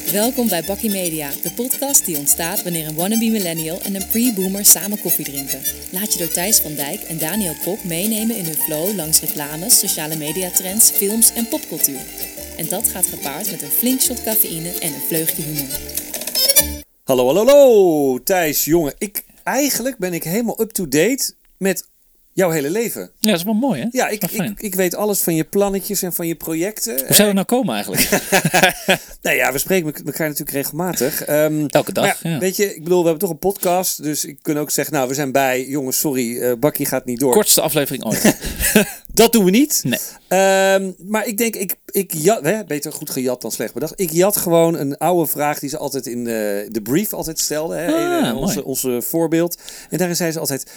Welkom bij Bakkie Media, de podcast die ontstaat wanneer een wannabe millennial en een pre-boomer samen koffie drinken. Laat je door Thijs van Dijk en Daniel Kok meenemen in hun flow langs reclames, sociale mediatrends, films en popcultuur. En dat gaat gepaard met een flink shot cafeïne en een vleugje humor. Hallo, Thijs, jongen. Eigenlijk ben ik helemaal up-to-date met jouw hele leven. Ja, dat is wel mooi, hè? Ja, ik weet alles van je plannetjes en van je projecten. Hoe zou we nou komen eigenlijk? Nou ja, we spreken elkaar natuurlijk regelmatig. Elke dag, ja. ja. Weet je, ik bedoel, we hebben toch een podcast. Dus ik kan ook zeggen, nou, we zijn bij. Jongens, sorry, Bakkie gaat niet door. Kortste aflevering ooit. Dat doen we niet. Nee. Maar ik denk, ik jat, beter goed gejat dan slecht bedacht. Ik jat gewoon een oude vraag die ze altijd in de brief altijd stelden. Hè? Onze voorbeeld. En daarin zei ze altijd,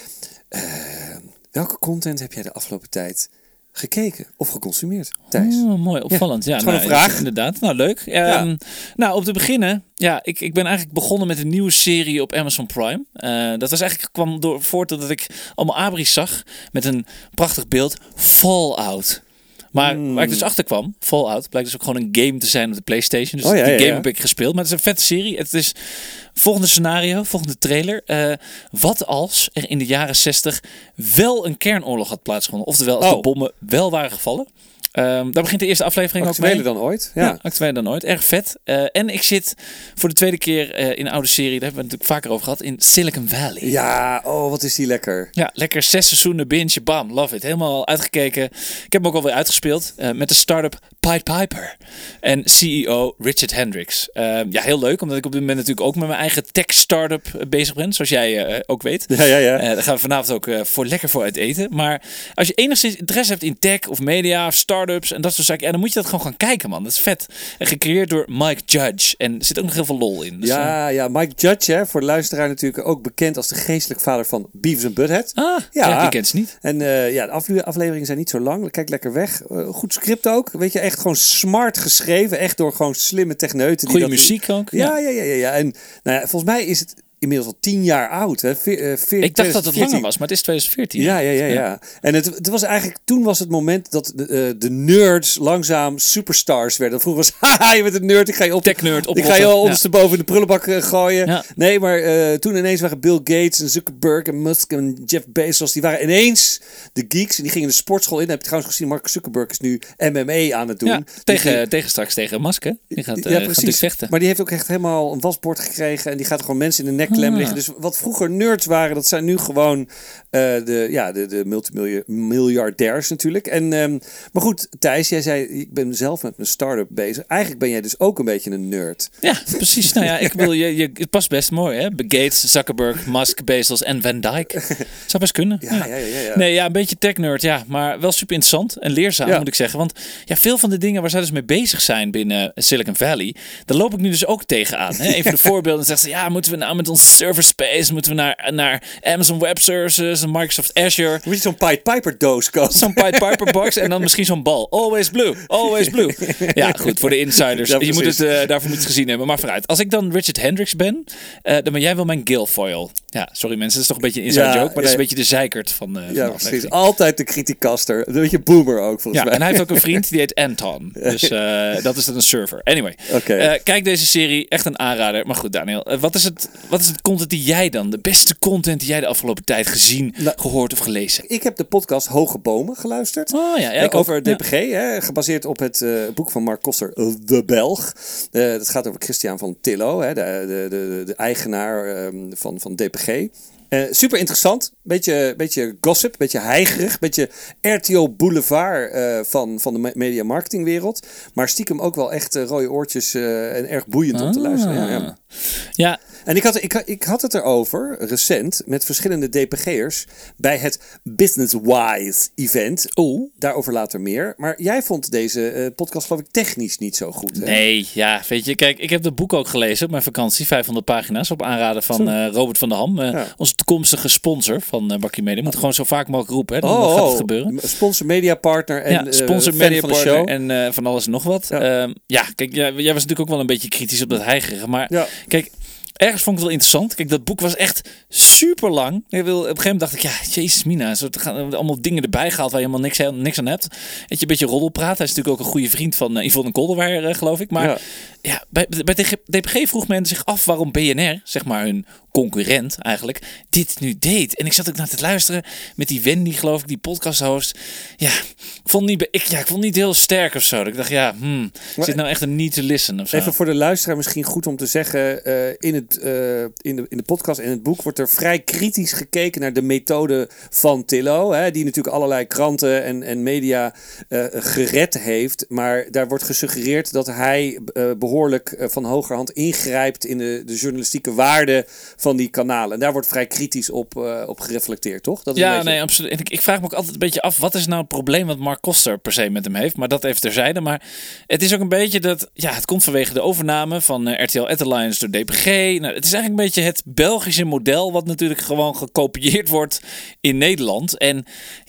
welke content heb jij de afgelopen tijd gekeken of geconsumeerd, Thijs? Oh, mooi, opvallend. Ja, gewoon een vraag. Inderdaad, nou leuk. Nou, om te beginnen, ik ben eigenlijk begonnen met een nieuwe serie op Amazon Prime. Dat was eigenlijk kwam voort dat ik allemaal abris zag met een prachtig beeld, Fallout. Maar waar ik dus achter kwam, Fallout, blijkt dus ook gewoon een game te zijn op de PlayStation. Dus die game heb ik gespeeld. Maar het is een vette serie. Het is volgende scenario, volgende trailer. Wat als er in de jaren 60 wel een kernoorlog had plaatsgevonden? Oftewel, als de bommen wel waren gevallen. Daar begint de eerste aflevering ook mee. Actueler dan ooit. Ja, actueler dan ooit. Erg vet. En ik zit voor de tweede keer in een oude serie, daar hebben we het natuurlijk vaker over gehad, in Silicon Valley. Ja, oh, wat is die lekker. Ja, lekker 6 seizoenen binge, bam, love it. Helemaal uitgekeken. Ik heb hem ook alweer uitgespeeld met de start-up Pied Piper en CEO Richard Hendricks. Ja, heel leuk, omdat ik op dit moment natuurlijk ook met mijn eigen tech-startup bezig ben, zoals jij ook weet. Ja. Daar gaan we vanavond ook lekker voor uit eten. Maar als je enigszins interesse hebt in tech of media of startups en dat soort zaken, dan moet je dat gewoon gaan kijken, man. Dat is vet. En gecreëerd door Mike Judge. En er zit ook nog heel veel lol in. Dus, ja, Mike Judge, hè, voor de luisteraar natuurlijk ook bekend als de geestelijk vader van Beavis and Butthead. Die kent ze niet. En de afleveringen zijn niet zo lang. Kijk lekker weg. Goed script ook. Weet je, echt gewoon smart geschreven. Echt door gewoon slimme techneuten. Goede muziek ook. Ja. En nou ja, volgens mij is het inmiddels al 10 jaar oud. Hè? Ik dacht dat het langer was, maar het is 2014. Ja. En het was eigenlijk, toen was het moment dat de nerds langzaam superstars werden. Vroeger was, haha, je bent een nerd, ik ga je op tech-nerd ik ga je ondersteboven de prullenbak gooien. Ja. Nee, maar toen ineens waren Bill Gates en Zuckerberg en Musk en Jeff Bezos, die waren ineens de geeks en die gingen de sportschool in. Dat heb je trouwens gezien, Mark Zuckerberg is nu MMA aan het doen. Ja, tegen Musk, hè? Die gaat, precies. vechten. Maar die heeft ook echt helemaal een wasbord gekregen en die gaat gewoon mensen in de nek klem liggen. Dus wat vroeger nerds waren, dat zijn nu gewoon de multimiljardairs natuurlijk. En, maar goed, Thijs, jij zei, ik ben zelf met mijn start-up bezig. Eigenlijk ben jij dus ook een beetje een nerd. Ja, precies. Nou ja, ik wil het past best mooi, hè? Gates, Zuckerberg, Musk, Bezos en Van Dyke. Zou best kunnen. Ja. Nee, een beetje tech-nerd, ja. Maar wel super interessant en leerzaam, moet ik zeggen. Want ja, veel van de dingen waar zij dus mee bezig zijn binnen Silicon Valley, daar loop ik nu dus ook tegenaan. Hè? Een van de voorbeelden zegt ze, ja, moeten we nou met ons server space, moeten we naar Amazon Web Services en Microsoft Azure. Moet je zo'n Pied Piper doos kopen? Zo'n Pied Piper box en dan misschien zo'n bal. Always blue, always blue. Ja, goed, voor de insiders. Ja, je moet het, daarvoor moet je het gezien hebben. Maar vooruit. Als ik dan Richard Hendricks ben, dan ben jij wel mijn Guilfoyle. Ja, sorry mensen, dat is toch een beetje een inside joke, maar dat is een beetje de zeikert van de precies. Altijd de criticaster. Een beetje boomer ook, volgens mij. En hij heeft ook een vriend, die heet Anton. Dus dat is dan een server. Anyway, kijk deze serie, echt een aanrader. Maar goed, Daniel, wat is het content die jij dan, de beste content die jij de afgelopen tijd gezien, gehoord of gelezen? Ik heb de podcast Hoge Bomen geluisterd. Over DPG, hè, gebaseerd op het boek van Mark Koster, De Belg. Dat gaat over Christian van Tillo, hè, de eigenaar van DPG. Super interessant. Beetje gossip, beetje heigerig. Beetje RTO Boulevard van de media marketingwereld. Maar stiekem ook wel echt rode oortjes en erg boeiend om te luisteren. Ja. En ik had het erover recent met verschillende DPG'ers bij het Business Wise event. Daarover later meer. Maar jij vond deze podcast geloof ik technisch niet zo goed. Hè? Nee, ja, weet je. Kijk, ik heb het boek ook gelezen op mijn vakantie. 500 pagina's op aanraden van Robert van der Ham. Onze toekomstige sponsor van Bakkie Media. Moet gewoon zo vaak mogelijk roepen. Hè? Dan gaat het gebeuren. Sponsor media partner en sponsor fan media van de partner show. En van alles en nog wat. Kijk, jij was natuurlijk ook wel een beetje kritisch op dat heigerige. Maar kijk, ergens vond ik het wel interessant. Kijk, dat boek was echt super lang. Op een gegeven moment dacht ik, ja, jezus mina. Er gaan allemaal dingen erbij gehaald waar je helemaal niks aan hebt. Dat je een beetje roddelpraat. Hij is natuurlijk ook een goede vriend van Yvonne Kolderweijer, geloof ik. Maar ja, bij DPG vroeg men zich af waarom BNR, zeg maar hun concurrent eigenlijk, dit nu deed. En ik zat ook naar te luisteren met die Wendy, geloof ik, die podcasthost. Ja, ik vond het niet heel sterk of zo. Ik dacht, zit nou echt een niet te listen of zo. Even voor de luisteraar misschien goed om te zeggen, in de podcast en het boek wordt er vrij kritisch gekeken naar de methode van Tillo, hè, die natuurlijk allerlei kranten en media gered heeft. Maar daar wordt gesuggereerd dat hij behoorlijk van hogerhand ingrijpt in de journalistieke waarde van die kanalen. En daar wordt vrij kritisch op gereflecteerd, toch? Dat is nee, absoluut. En ik vraag me ook altijd een beetje af, wat is nou het probleem wat Mark Koster per se met hem heeft? Maar dat even terzijde. Maar het is ook een beetje dat, het komt vanwege de overname van RTL Alliance door DPG. Nou, het is eigenlijk een beetje het Belgische model, wat natuurlijk gewoon gekopieerd wordt in Nederland. En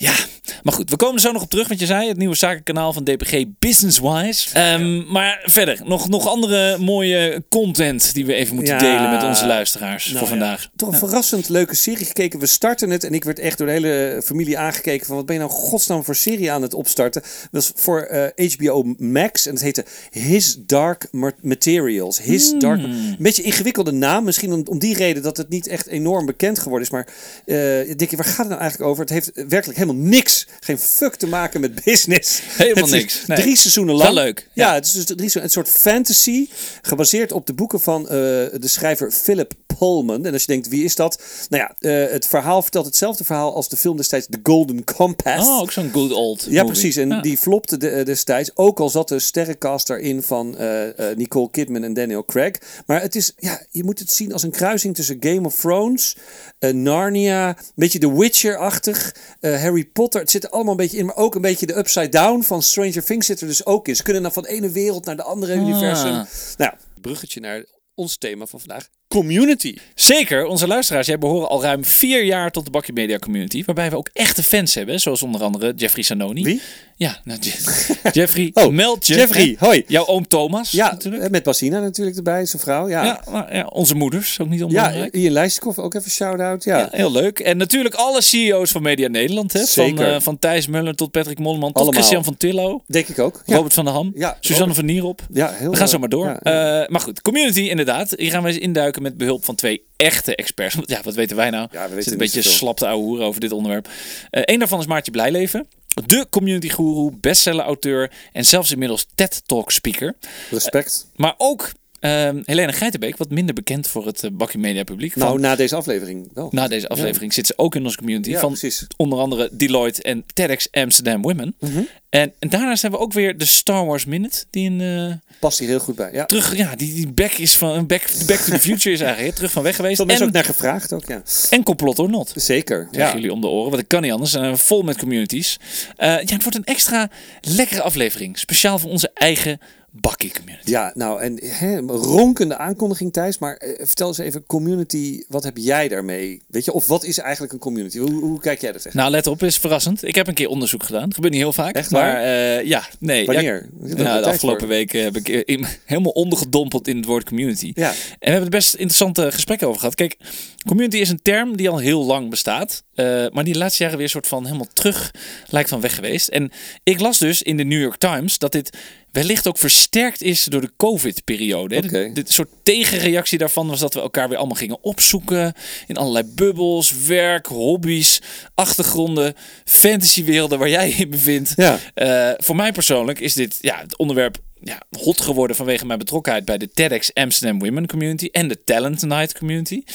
maar goed, we komen er zo nog op terug, want je zei het nieuwe zakenkanaal van DPG Businesswise. Maar verder, nog andere mooie content die we even moeten delen met onze luisteraars voor vandaag. Toch een verrassend leuke serie gekeken. We starten het en ik werd echt door de hele familie aangekeken van wat ben je nou godsnaam voor serie aan het opstarten. Dat was voor HBO Max en het heette His Dark Materials. Een beetje ingewikkelde naam, misschien om die reden dat het niet echt enorm bekend geworden is. Maar denk je, waar gaat het nou eigenlijk over? Het heeft werkelijk helemaal niks, geen fuck te maken met business. Helemaal niks. 3 seizoenen lang. Wel leuk. Ja, het is dus 3 seizoenen. Een soort fantasy, gebaseerd op de boeken van de schrijver Philip Pullman. En als je denkt, wie is dat? Nou ja, het verhaal vertelt hetzelfde verhaal als de film destijds The Golden Compass. Oh, ook zo'n good old movie. Ja, precies. En die flopte destijds. Ook al zat de sterrencast erin van Nicole Kidman en Daniel Craig. Maar het is, je moet het zien als een kruising tussen Game of Thrones, Narnia, een beetje The Witcher-achtig, Harry Potter. Het zit er allemaal een beetje in, maar ook een beetje de Upside Down van Stranger Things zit er dus ook in. Ze kunnen dan van de ene wereld naar de andere universum. Nou, bruggetje naar ons thema van vandaag. Community. Zeker, onze luisteraars, jij behoren al ruim 4 jaar tot de Bakkie Media Community, waarbij we ook echte fans hebben, zoals onder andere Jeffrey Sanoni. Wie? Ja, Jeffrey Meltje. Jeffrey, hoi. Jouw oom Thomas. Ja, natuurlijk. Met Basina natuurlijk erbij, zijn vrouw. Ja, onze moeders, ook niet onbelangrijk. Ja, Ian Lijsterkoff, ook even shout-out. Ja, heel leuk. En natuurlijk alle CEO's van Media Nederland. Hè? Van Thijs Muller tot Patrick Molleman, tot allemaal. Christian van Tillo. Denk ik ook. Ja. Robert van der Ham. Ja, Suzanne van Nierop. Ja, we gaan zo maar door. Maar goed, community inderdaad. Hier gaan we eens induiken met behulp van 2 echte experts. Ja, wat weten wij nou? Ja, we zitten een beetje slap te ouwe hoeren over dit onderwerp. Eén daarvan is Maartje Blijleven. De community guru, bestseller-auteur en zelfs inmiddels TED-talk speaker. Respect. Maar ook Helene Geitenbeek, wat minder bekend voor het Bakkie Media publiek. Na deze aflevering wel. Na deze aflevering zit ze ook in onze community. Van precies. Onder andere Deloitte en TEDx Amsterdam Women. Mm-hmm. En daarnaast hebben we ook weer de Star Wars Minute. Past hier heel goed bij. Ja. Terug, die back is van back to the Future is eigenlijk terug van weg geweest. Veel mensen ook naar gevraagd ook, ja. En Complot or Not. Zeker. Krijgen jullie om de oren, want dat kan niet anders. Vol met communities. Het wordt een extra lekkere aflevering. Speciaal voor onze eigen Bakkie community. Ja, nou en ronkende aankondiging, Thijs, maar vertel eens even, community, wat heb jij daarmee? Weet je, of wat is eigenlijk een community? Hoe kijk jij dat tegen? Nou, let op, is verrassend. Ik heb een keer onderzoek gedaan. Dat gebeurt niet heel vaak. Echt waar? Maar nee. Wanneer? De afgelopen week heb ik helemaal ondergedompeld in het woord community. Ja. En we hebben er best interessante gesprekken over gehad. Kijk, community is een term die al heel lang bestaat, maar die de laatste jaren weer een soort van helemaal terug lijkt van weg geweest. En ik las dus in de New York Times dat dit wellicht ook versterkt is door de COVID-periode. Okay. De soort tegenreactie daarvan was dat we elkaar weer allemaal gingen opzoeken. In allerlei bubbels, werk, hobby's, achtergronden, fantasywerelden waar jij in bevindt. Ja. Voor mij persoonlijk is dit het onderwerp hot geworden vanwege mijn betrokkenheid bij de TEDx Amsterdam Women Community en de Talent Night Community.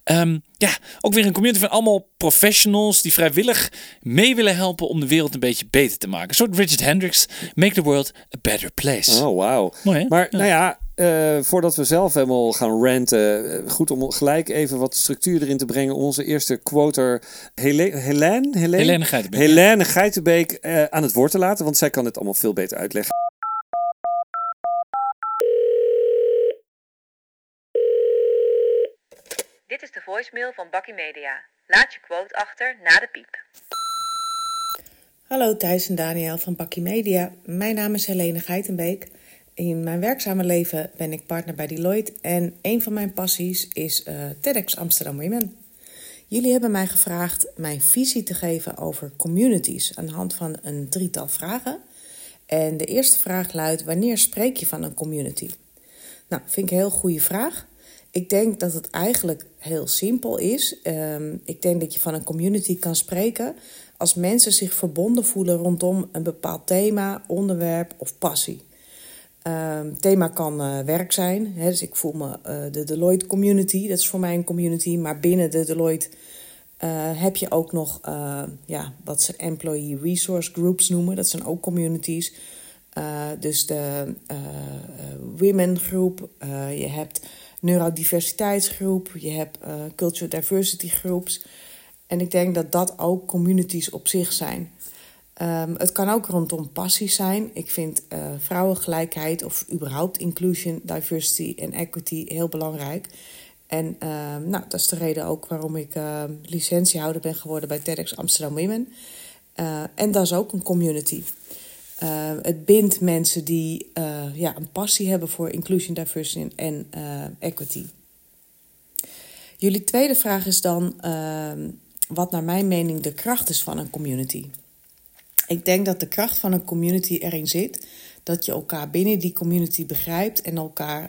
Ook weer een community van allemaal professionals die vrijwillig mee willen helpen om de wereld een beetje beter te maken. Een soort Richard Hendricks, make the world a better place. Oh, wauw. Mooi, hè? Maar nou ja, voordat we zelf helemaal gaan ranten, goed om gelijk even wat structuur erin te brengen. Onze eerste quoter, Helene Geitenbeek. Helene Geitenbeek aan het woord te laten, want zij kan het allemaal veel beter uitleggen. Dit is de voicemail van Bakkie Media. Laat je quote achter na de piep. Hallo Thijs en Daniel van Bakkie Media. Mijn naam is Helene Geitenbeek. In mijn werkzame leven ben ik partner bij Deloitte en een van mijn passies is TEDx Amsterdam Women. Jullie hebben mij gevraagd mijn visie te geven over communities aan de hand van een 3-tal vragen. En de eerste vraag luidt: wanneer spreek je van een community? Nou, vind ik een heel goede vraag. Ik denk dat het eigenlijk heel simpel is. Ik denk dat je van een community kan spreken als mensen zich verbonden voelen rondom een bepaald thema, onderwerp of passie. Thema kan werk zijn. Hè? Dus ik voel me de Deloitte community. Dat is voor mij een community. Maar binnen de Deloitte heb je ook nog wat ze employee resource groups noemen. Dat zijn ook communities. Dus de women groep. Je hebt neurodiversiteitsgroep. Je hebt cultural diversity groups. En ik denk dat dat ook communities op zich zijn. Het kan ook rondom passies zijn. Ik vind vrouwengelijkheid of überhaupt inclusion, diversity en equity heel belangrijk. En dat is de reden ook waarom ik licentiehouder ben geworden bij TEDx Amsterdam Women. En dat is ook een community. Het bindt mensen die een passie hebben voor inclusion, diversity en equity. Jullie tweede vraag is dan wat naar mijn mening de kracht is van een community. Ik denk dat de kracht van een community erin zit dat je elkaar binnen die community begrijpt en elkaar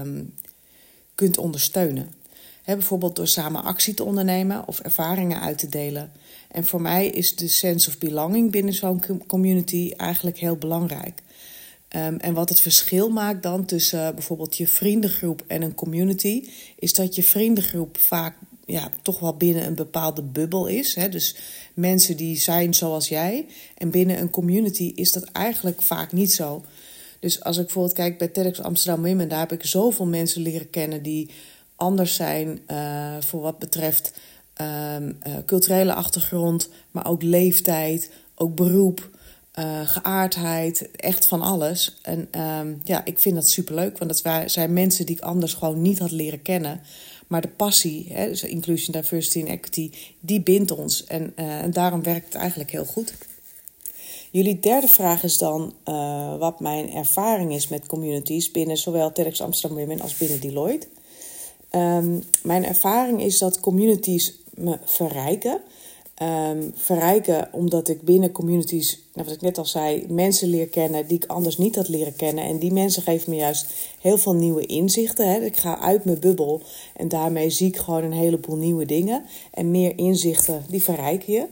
kunt ondersteunen. Bijvoorbeeld door samen actie te ondernemen of ervaringen uit te delen. En voor mij is de sense of belonging binnen zo'n community eigenlijk heel belangrijk. En wat het verschil maakt dan tussen bijvoorbeeld je vriendengroep en een community, is dat je vriendengroep vaak toch wel binnen een bepaalde bubbel is. Dus mensen die zijn zoals jij. En binnen een community is dat eigenlijk vaak niet zo. Dus als ik bijvoorbeeld kijk bij TEDx Amsterdam Women, daar heb ik zoveel mensen leren kennen die anders zijn voor wat betreft culturele achtergrond, maar ook leeftijd, ook beroep, geaardheid, echt van alles. En ik vind dat superleuk, want dat zijn mensen die ik anders gewoon niet had leren kennen. Maar de passie, dus inclusion, diversity en equity, die bindt ons. En daarom werkt het eigenlijk heel goed. Jullie derde vraag is dan wat mijn ervaring is met communities binnen zowel TEDx Amsterdam Women als binnen Deloitte. Mijn ervaring is dat communities me verrijken. Verrijken omdat ik binnen communities, wat ik net al zei, mensen leer kennen die ik anders niet had leren kennen. En die mensen geven me juist heel veel nieuwe inzichten. Ik ga uit mijn bubbel en daarmee zie ik gewoon een heleboel nieuwe dingen. En meer inzichten, die verrijken je.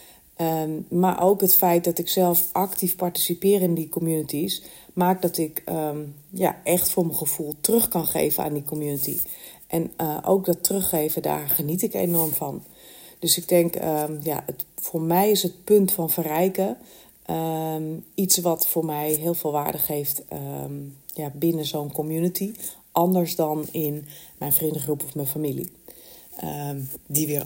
Maar ook het feit dat ik zelf actief participeer in die communities maakt dat ik echt voor mijn gevoel terug kan geven aan die community. En ook dat teruggeven, daar geniet ik enorm van. Dus ik denk, voor mij is het punt van verrijken iets wat voor mij heel veel waarde geeft binnen zo'n community. Anders dan in mijn vriendengroep of mijn familie. Die weer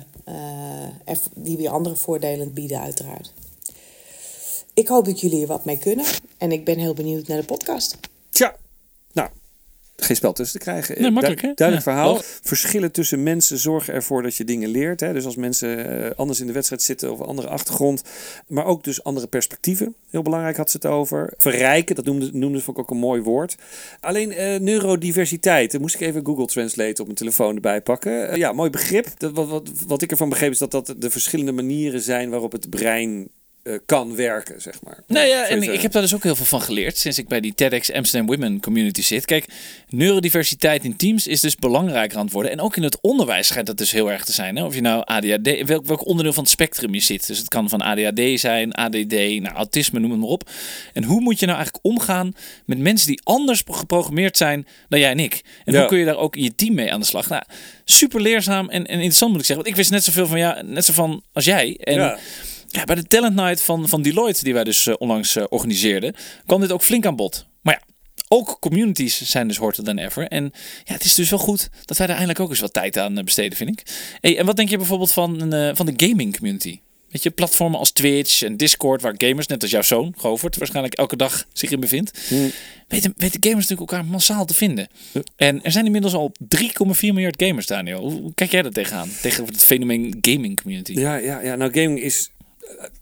andere voordelen bieden uiteraard. Ik hoop dat jullie er wat mee kunnen. En ik ben heel benieuwd naar de podcast. Tja, nou, geen spel tussen te krijgen. Nee, makkelijk, hè? Duidelijk verhaal. Verschillen tussen mensen zorgen ervoor dat je dingen leert. Hè? Dus als mensen anders in de wedstrijd zitten of een andere achtergrond. Maar ook dus andere perspectieven. Heel belangrijk had ze het over. Verrijken, dat noemde vond ik ook een mooi woord. Alleen neurodiversiteit. Daar moest ik even Google Translate op mijn telefoon erbij pakken. Mooi begrip. Wat ik ervan begreep is dat de verschillende manieren zijn waarop het brein kan werken, zeg maar. Nou ja, en ik heb daar dus ook heel veel van geleerd sinds ik bij die TEDx Amsterdam Women community zit. Kijk, neurodiversiteit in teams is dus belangrijker aan het worden. En ook in het onderwijs schijnt dat dus heel erg te zijn. Hè? Of je nou ADHD, welk onderdeel van het spectrum je zit. Dus het kan van ADHD zijn, ADD, autisme, noem het maar op. En hoe moet je nou eigenlijk omgaan met mensen die anders geprogrammeerd zijn dan jij en ik? En hoe kun je daar ook in je team mee aan de slag? Nou, super leerzaam en interessant moet ik zeggen. Want ik wist net zoveel net zo van als jij. En ja, bij de Talent Night van Deloitte, die wij dus onlangs organiseerden, kwam dit ook flink aan bod. Maar ja, ook communities zijn dus hotter than ever. En ja, het is dus wel goed dat wij daar eindelijk ook eens wat tijd aan besteden, vind ik. Hey, en wat denk je bijvoorbeeld van de gaming community? Weet je, platformen als Twitch en Discord, waar gamers, net als jouw zoon, Govert, waarschijnlijk elke dag zich in bevindt. Weten gamers natuurlijk elkaar massaal te vinden. En er zijn inmiddels al 3,4 miljard gamers, Daniel. Hoe kijk jij daar tegenaan? Tegen het fenomeen gaming community? Ja, nou gaming is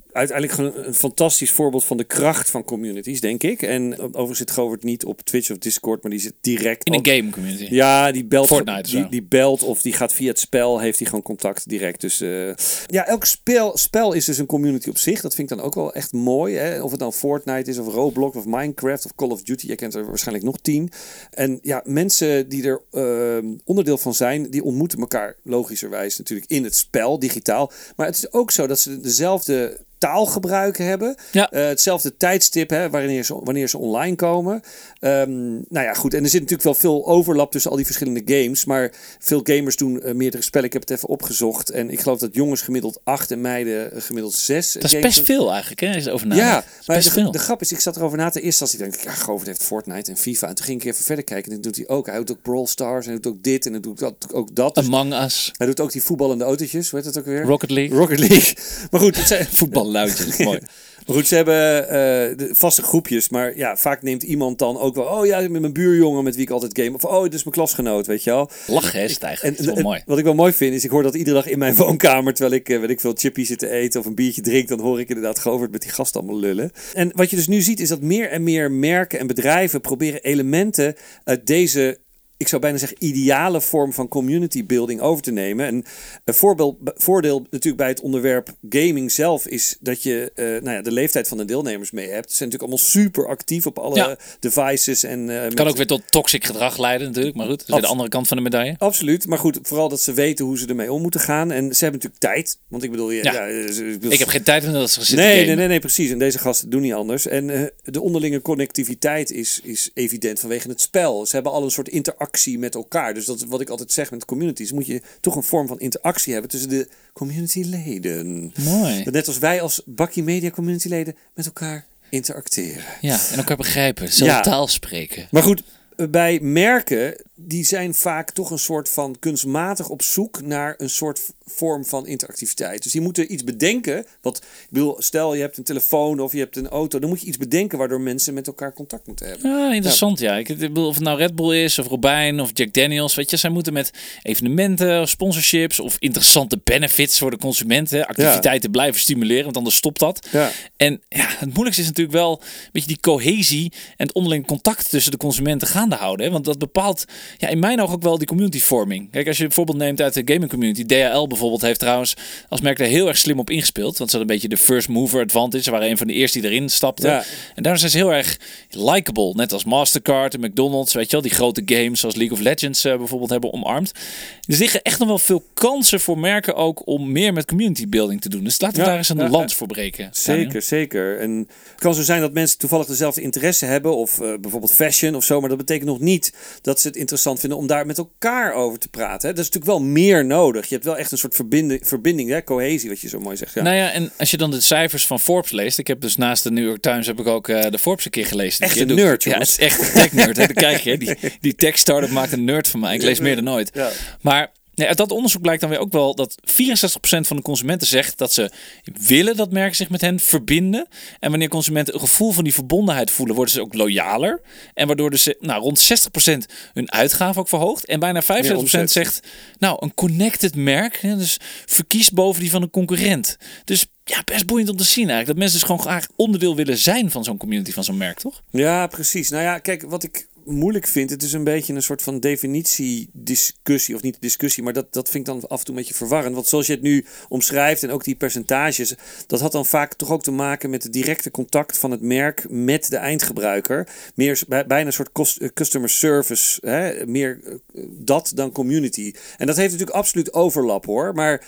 uiteindelijk een fantastisch voorbeeld van de kracht van communities, denk ik. En overigens zit Govert niet op Twitch of Discord, maar die zit direct in een game community. Ja, die belt Fortnite die belt of die gaat via het spel, heeft hij gewoon contact direct. Dus elk spel is dus een community op zich. Dat vind ik dan ook wel echt mooi. Hè? Of het dan Fortnite is of Roblox of Minecraft of Call of Duty. Je kent er waarschijnlijk nog 10. En ja, mensen die er onderdeel van zijn, die ontmoeten elkaar logischerwijs natuurlijk in het spel, digitaal. Maar het is ook zo dat ze dezelfde taalgebruik hebben. Ja. Hetzelfde tijdstip, hè, wanneer ze online komen. Nou ja, goed. En er zit natuurlijk wel veel overlap tussen al die verschillende games. Maar veel gamers doen meerdere spellen. Ik heb het even opgezocht. En ik geloof dat jongens gemiddeld 8 en meiden gemiddeld 6. Dat is best veel eigenlijk, hè? Als je over nadenkt. Ja, maar de grap is, ik zat erover na te eerst als ik denk, ja, Govert heeft Fortnite en FIFA. En toen ging ik even verder kijken. En dan doet hij ook. Hij doet ook Brawl Stars. En hij doet ook dit. En hij doet ook dat. Dus Among Us. Hij doet ook die voetballende autootjes. Hoe heet dat ook weer? Rocket League. Maar goed, het zijn voetballuidjes. Mooi. Maar goed, ze hebben vaste groepjes. Maar ja, vaak neemt iemand dan ook wel... Oh ja, met mijn buurjongen met wie ik altijd game. Of oh, dit is mijn klasgenoot, weet je wel. Lachen is het eigenlijk. Dat is wel mooi. Wat ik wel mooi vind, is ik hoor dat iedere dag in mijn woonkamer... terwijl ik, weet ik veel, chippy zit te eten of een biertje drink... dan hoor ik inderdaad Govert met die gasten allemaal lullen. En wat je dus nu ziet, is dat meer en meer merken en bedrijven... proberen elementen uit deze... ik zou bijna zeggen, ideale vorm van community building over te nemen. En een voordeel natuurlijk bij het onderwerp gaming zelf is dat je de leeftijd van de deelnemers mee hebt. Ze zijn natuurlijk allemaal super actief op alle devices. En, het kan ook weer tot toxic gedrag leiden natuurlijk, maar goed, dat is weer de andere kant van de medaille. Absoluut, maar goed, vooral dat ze weten hoe ze ermee om moeten gaan. En ze hebben natuurlijk tijd, want ik bedoel... ik heb geen tijd om dat ze zitten Nee, precies. En deze gasten doen niet anders. En de onderlinge connectiviteit is evident vanwege het spel. Ze hebben al een soort interactie met elkaar. Dus dat is wat ik altijd zeg met communities. Moet je toch een vorm van interactie hebben tussen de communityleden. Mooi. Net als wij als Bakkie Media communityleden met elkaar interacteren. Ja, en elkaar begrijpen. Zelfde taal spreken. Maar goed, bij merken, die zijn vaak toch een soort van kunstmatig op zoek naar een soort vorm van interactiviteit. Dus die moeten iets bedenken. Wat, ik bedoel, stel je hebt een telefoon of je hebt een auto, dan moet je iets bedenken waardoor mensen met elkaar contact moeten hebben. Ja, interessant. Ja. Ik bedoel, of het nou Red Bull is of Robijn of Jack Daniels, weet je, zij moeten met evenementen, sponsorships of interessante benefits voor de consumenten, activiteiten blijven stimuleren, want anders stopt dat. Ja. En ja, het moeilijkste is natuurlijk wel een beetje die cohesie en het onderling contact tussen de consumenten gaande houden. Hè? Want dat bepaalt in mijn ogen ook wel die community vorming. Kijk, als je een voorbeeld neemt uit de gaming community, DHL bijvoorbeeld heeft trouwens als merk daar heel erg slim op ingespeeld. Want ze hadden een beetje de first mover advantage. Ze waren een van de eerste die erin stapte. Ja. En daarom zijn ze heel erg likable. Net als Mastercard en McDonald's, weet je wel. Die grote games zoals League of Legends bijvoorbeeld hebben omarmd. Er liggen echt nog wel veel kansen voor merken ook om meer met community building te doen. Dus laten we daar eens een lans voor breken. Zeker. En het kan zo zijn dat mensen toevallig dezelfde interesse hebben of bijvoorbeeld fashion of zo. Maar dat betekent nog niet dat ze het interessant vinden om daar met elkaar over te praten. Hè? Dat is natuurlijk wel meer nodig. Je hebt wel echt een soort verbinding, hè? Cohesie, wat je zo mooi zegt. Ja. Nou ja, en als je dan de cijfers van Forbes leest. Ik heb dus naast de New York Times heb ik ook de Forbes een keer gelezen. Echt een nerd, ja, het is echt een tech nerd. Dan krijg je die tech startup maakt een nerd van mij. Ik lees meer dan nooit. Ja. Maar uit dat onderzoek blijkt dan weer ook wel dat 64% van de consumenten zegt dat ze willen dat merken zich met hen verbinden. En wanneer consumenten een gevoel van die verbondenheid voelen, worden ze ook loyaler. En waardoor dus rond 60% hun uitgaven ook verhoogt. En bijna 65% zegt, een connected merk, dus verkiest boven die van een concurrent. Dus ja, best boeiend om te zien eigenlijk. Dat mensen dus gewoon graag onderdeel willen zijn van zo'n community, van zo'n merk, toch? Ja, precies. Nou ja, kijk, wat ik moeilijk vind, het is een beetje een soort van definitiediscussie, of niet discussie, maar dat vind ik dan af en toe een beetje verwarrend. Want zoals je het nu omschrijft en ook die percentages, dat had dan vaak toch ook te maken met het directe contact van het merk met de eindgebruiker. Meer bijna een soort customer service, hè? Meer dat dan community. En dat heeft natuurlijk absoluut overlap hoor, maar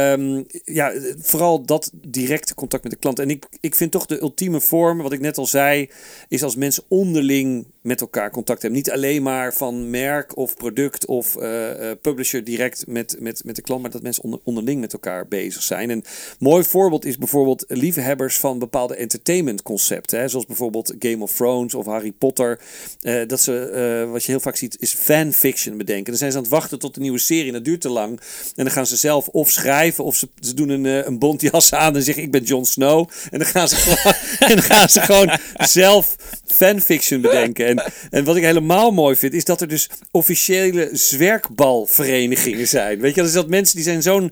vooral dat directe contact met de klant. En ik vind toch de ultieme vorm, wat ik net al zei, is als mensen onderling met elkaar contact hebben. Niet alleen maar van merk of product of publisher direct met de klant, maar dat mensen onderling met elkaar bezig zijn. En een mooi voorbeeld is bijvoorbeeld liefhebbers van bepaalde entertainmentconcepten. Hè, zoals bijvoorbeeld Game of Thrones of Harry Potter. Dat ze, wat je heel vaak ziet, is fanfiction bedenken. Dan zijn ze aan het wachten tot de nieuwe serie en dat duurt te lang. En dan gaan ze zelf of schrijven of ze doen een bontjas aan en zeggen ik ben Jon Snow. En dan gaan ze gewoon zelf fanfiction bedenken. En wat ik helemaal mooi vind, is dat er dus officiële zwerkbalverenigingen zijn. Weet je, dat is dat mensen die zijn zo'n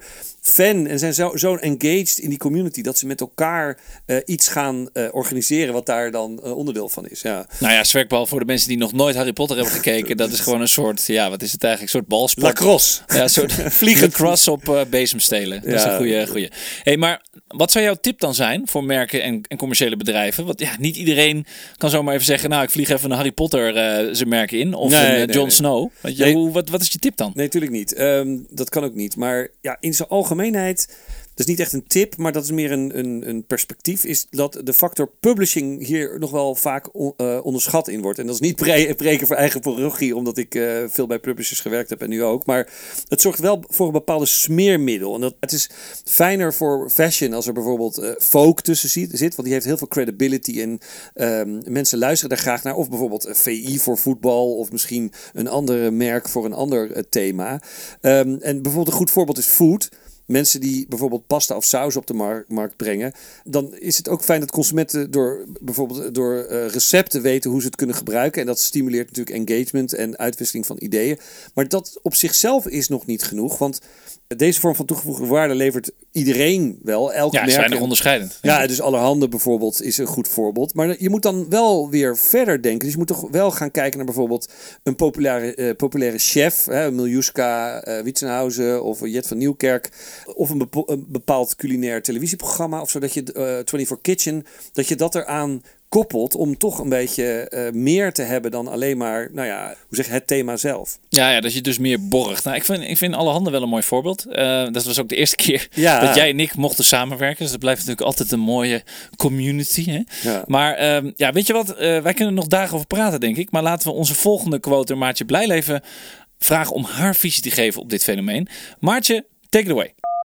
fan en zijn zo engaged in die community dat ze met elkaar iets gaan organiseren wat daar dan onderdeel van is. Ja. Nou ja, zwerkbal voor de mensen die nog nooit Harry Potter hebben gekeken. Dat is gewoon een soort, wat is het eigenlijk? Een soort balsport. Lacrosse. Ja, een soort vliegend cross op bezemstelen. Dat is een goeie. Hey, maar wat zou jouw tip dan zijn voor merken en commerciële bedrijven? Want niet iedereen kan zomaar even zeggen, nou, ik vlieg even een Harry Potter zijn merk in. Of een Jon Snow. Wat is je tip dan? Nee, natuurlijk niet. Dat kan ook niet. Maar in zijn algemeenheid, dat is niet echt een tip, maar dat is meer een perspectief, is dat de factor publishing hier nog wel vaak onderschat in wordt. En dat is niet preken voor eigen parochie, omdat ik veel bij publishers gewerkt heb en nu ook. Maar het zorgt wel voor een bepaalde smeermiddel. En het is fijner voor fashion als er bijvoorbeeld Vogue tussen zit, want die heeft heel veel credibility en mensen luisteren daar graag naar. Of bijvoorbeeld VI voor voetbal, of misschien een andere merk voor een ander thema. En bijvoorbeeld een goed voorbeeld is Food. Mensen die bijvoorbeeld pasta of saus op de markt brengen, dan is het ook fijn dat consumenten door recepten weten hoe ze het kunnen gebruiken. En dat stimuleert natuurlijk engagement en uitwisseling van ideeën. Maar dat op zichzelf is nog niet genoeg, want deze vorm van toegevoegde waarde levert iedereen wel. Elke merk. Ze zijn nog onderscheidend. Ja, dus Allerhande bijvoorbeeld is een goed voorbeeld. Maar je moet dan wel weer verder denken. Dus je moet toch wel gaan kijken naar bijvoorbeeld een populaire chef. Miljuska Witsenhausen of Jet van Nieuwkerk. Of een bepaald culinair televisieprogramma. Of zodat je 24 Kitchen, dat je dat eraan koppelt om toch een beetje meer te hebben dan alleen maar, het thema zelf. Ja, dat je dus meer borgt. Nou, ik vind Allerhande wel een mooi voorbeeld. Dat was ook de eerste keer dat jij en ik mochten samenwerken. Dus dat blijft natuurlijk altijd een mooie community. Hè? Ja. Maar weet je wat? Wij kunnen nog dagen over praten, denk ik. Maar laten we onze volgende quoter, Maartje Blijleven, vragen om haar visie te geven op dit fenomeen. Maartje, take it away.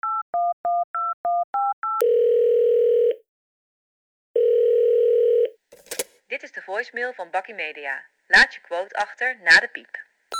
Dit is de voicemail van Bakkie Media. Laat je quote achter na de piep.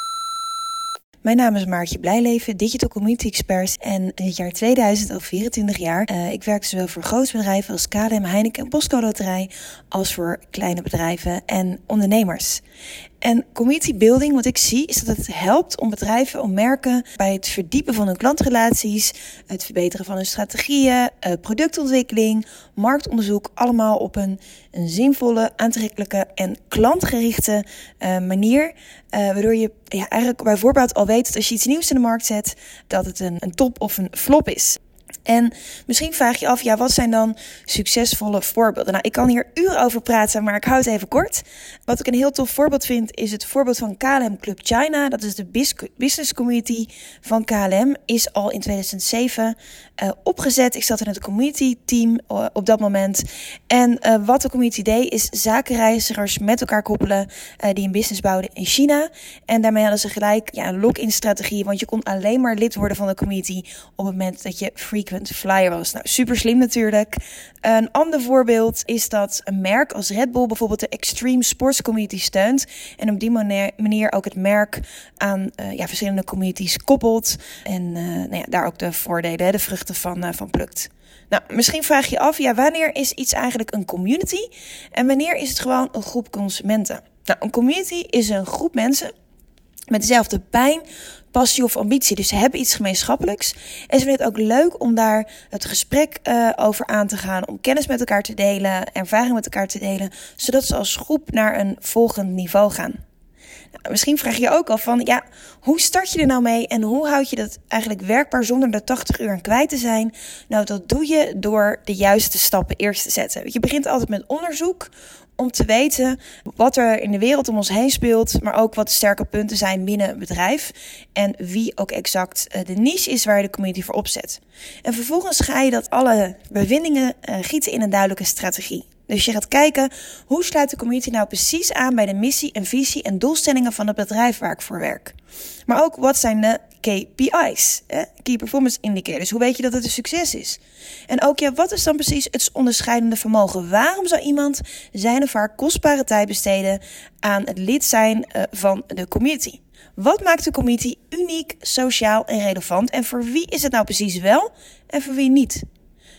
Mijn naam is Maartje Blijleven, Digital Community Expert en in het jaar 2000 al 24 jaar. Ik werk zowel voor grote bedrijven als KLM, Heineken en Postcode Loterij als voor kleine bedrijven en ondernemers. En community building, wat ik zie, is dat het helpt om bedrijven, om merken bij het verdiepen van hun klantrelaties, het verbeteren van hun strategieën, productontwikkeling, marktonderzoek, allemaal op een zinvolle, aantrekkelijke en klantgerichte manier. Waardoor je eigenlijk bij voorbaat al weet dat als je iets nieuws in de markt zet, dat het een top of een flop is. En misschien vraag je af, wat zijn dan succesvolle voorbeelden? Nou, ik kan hier uren over praten, maar ik hou het even kort. Wat ik een heel tof voorbeeld vind, is het voorbeeld van KLM Club China. Dat is de business community van KLM, is al in 2007 opgezet. Ik zat in het community team op dat moment. En wat de community deed, is zakenreizigers met elkaar koppelen die een business bouwden in China. En daarmee hadden ze gelijk een lock-in strategie, want je kon alleen maar lid worden van de community op het moment dat je frequent flyer was. Nou, super slim natuurlijk. Een ander voorbeeld is dat een merk als Red Bull bijvoorbeeld de Extreme Sports Community steunt en op die manier ook het merk aan verschillende communities koppelt en daar ook de voordelen, de vruchten van plukt. Nou, misschien vraag je af, wanneer is iets eigenlijk een community en wanneer is het gewoon een groep consumenten? Nou, een community is een groep mensen met dezelfde pijn, passie of ambitie. Dus ze hebben iets gemeenschappelijks. En ze vinden het ook leuk om daar het gesprek over aan te gaan. Om kennis met elkaar te delen, ervaring met elkaar te delen. Zodat ze als groep naar een volgend niveau gaan. Nou, misschien vraag je je ook af van, hoe start je er nou mee? En hoe houd je dat eigenlijk werkbaar zonder er 80 uur aan kwijt te zijn? Nou, dat doe je door de juiste stappen eerst te zetten. Je begint altijd met onderzoek om te weten wat er in de wereld om ons heen speelt, maar ook wat de sterke punten zijn binnen een bedrijf en wie ook exact de niche is waar je de community voor opzet. En vervolgens ga je dat alle bevindingen gieten in een duidelijke strategie. Dus je gaat kijken, hoe sluit de community nou precies aan bij de missie en visie en doelstellingen van het bedrijf waar ik voor werk. Maar ook, wat zijn de KPI's, Key Performance Indicators? Hoe weet je dat het een succes is? En ook, wat is dan precies het onderscheidende vermogen? Waarom zou iemand zijn of haar kostbare tijd besteden aan het lid zijn van de community? Wat maakt de community uniek, sociaal en relevant? En voor wie is het nou precies wel en voor wie niet?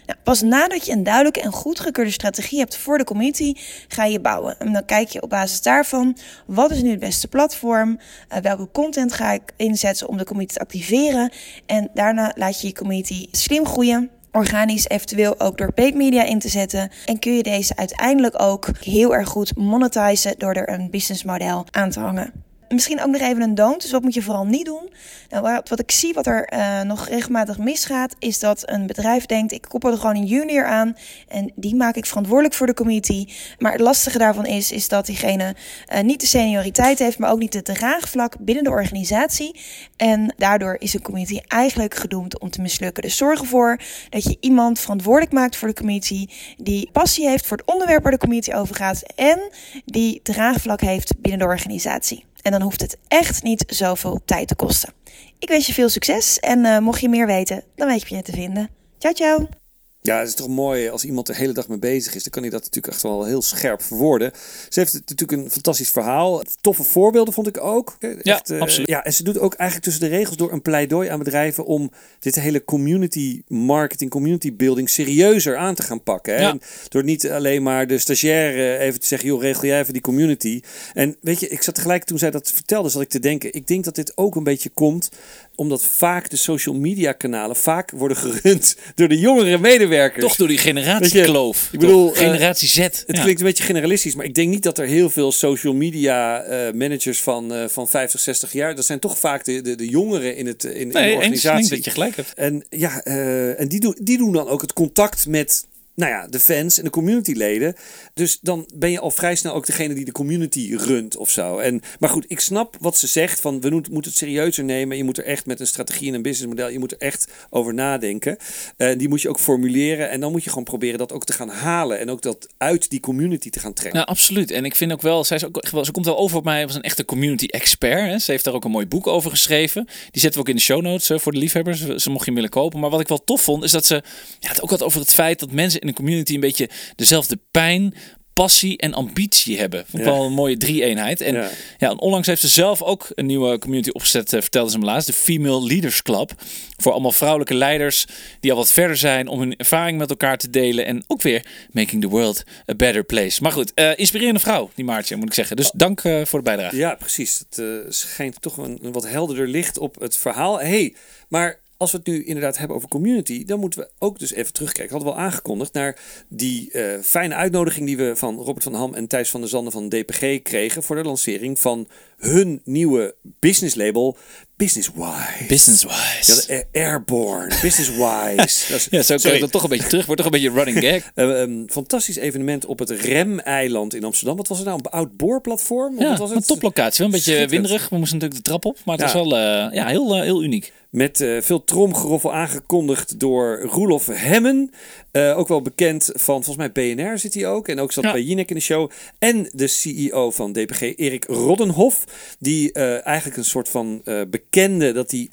Nou, pas nadat je een duidelijke en goedgekeurde strategie hebt voor de community, ga je bouwen. En dan kijk je op basis daarvan, wat is nu het beste platform? Welke content ga ik inzetten om de community te activeren? En daarna laat je je community slim groeien. Organisch, eventueel ook door paid media in te zetten. En kun je deze uiteindelijk ook heel erg goed monetizen door er een businessmodel aan te hangen. Misschien ook nog even een don't. Dus wat moet je vooral niet doen? Nou, wat ik zie wat er nog regelmatig misgaat, is dat een bedrijf denkt, ik koppel er gewoon een junior aan en die maak ik verantwoordelijk voor de community. Maar het lastige daarvan is dat diegene niet de senioriteit heeft, maar ook niet het draagvlak binnen de organisatie. En daardoor is een community eigenlijk gedoemd om te mislukken. Dus zorg ervoor dat je iemand verantwoordelijk maakt voor de community, die passie heeft voor het onderwerp waar de community over gaat en die draagvlak heeft binnen de organisatie. En dan hoeft het echt niet zoveel tijd te kosten. Ik wens je veel succes en mocht je meer weten, dan weet je me te vinden. Ciao, ciao! Ja, het is toch mooi als iemand de hele dag mee bezig is. Dan kan hij dat natuurlijk echt wel heel scherp verwoorden. Ze heeft natuurlijk een fantastisch verhaal. Toffe voorbeelden vond ik ook. Echt, ja, absoluut. Ja, en ze doet ook eigenlijk tussen de regels door een pleidooi aan bedrijven om dit hele community marketing, community building serieuzer aan te gaan pakken. Hè? Ja. En door niet alleen maar de stagiair even te zeggen, joh, regel jij even die community. En weet je, ik zat tegelijk toen zij dat vertelde, zat ik te denken, ik denk dat dit ook een beetje komt omdat vaak de social media kanalen vaak worden gerund door de jongere medewerkers. Toch door die generatiekloof. Ik bedoel, generatie Z. Het klinkt een beetje generalistisch, maar ik denk niet dat er heel veel social media managers van 50, 60 jaar, dat zijn toch vaak de jongeren in de organisatie. Eens, dat je gelijk hebt. En ja, en die doen dan ook het contact met de fans en de communityleden. Dus dan ben je al vrij snel ook degene die de community runt of zo. Maar goed, ik snap wat ze zegt van we moeten het serieuzer nemen. Je moet er echt met een strategie en een businessmodel, je moet er echt over nadenken. Die moet je ook formuleren en dan moet je gewoon proberen dat ook te gaan halen en ook dat uit die community te gaan trekken. Nou, absoluut. En ik vind ook wel, ze komt wel over op mij als een echte community expert. Hè. Ze heeft daar ook een mooi boek over geschreven. Die zetten we ook in de show notes voor de liefhebbers. Ze mocht je willen kopen. Maar wat ik wel tof vond, is dat ze het ook had over het feit dat mensen in de community een beetje dezelfde pijn, passie en ambitie hebben. Vond ik wel een mooie drie-eenheid. En onlangs heeft ze zelf ook een nieuwe community opgezet, vertelde ze me laatst, de Female Leaders Club. Voor allemaal vrouwelijke leiders die al wat verder zijn om hun ervaring met elkaar te delen. En ook weer making the world a better place. Maar goed, inspirerende vrouw, die Maartje, moet ik zeggen. Dus dank voor de bijdrage. Ja, precies. Het schijnt toch een wat helderder licht op het verhaal. Maar als we het nu inderdaad hebben over community, dan moeten we ook dus even terugkijken. Hadden we al aangekondigd naar die fijne uitnodiging die we van Robert van Ham en Thijs van der Zanden van DPG kregen voor de lancering van hun nieuwe business label Businesswise. Businesswise. Ja, Airborne. Businesswise. Ja, zo krijg ik dat toch een beetje terug. Wordt toch een beetje running gag. Een fantastisch evenement op het Rem-eiland in Amsterdam. Wat was het nou? Een oud boorplatform? Ja, was een toplocatie. Wel een beetje winderig. We moesten natuurlijk de trap op. Maar het was wel heel uniek. Met veel tromgeroffel aangekondigd door Roelof Hemmen. Ook wel bekend van, volgens mij BNR zit hij ook. En ook zat bij Jinek in de show. En de CEO van DPG, Erik Roddenhoff. Die eigenlijk een soort van bekende dat hij,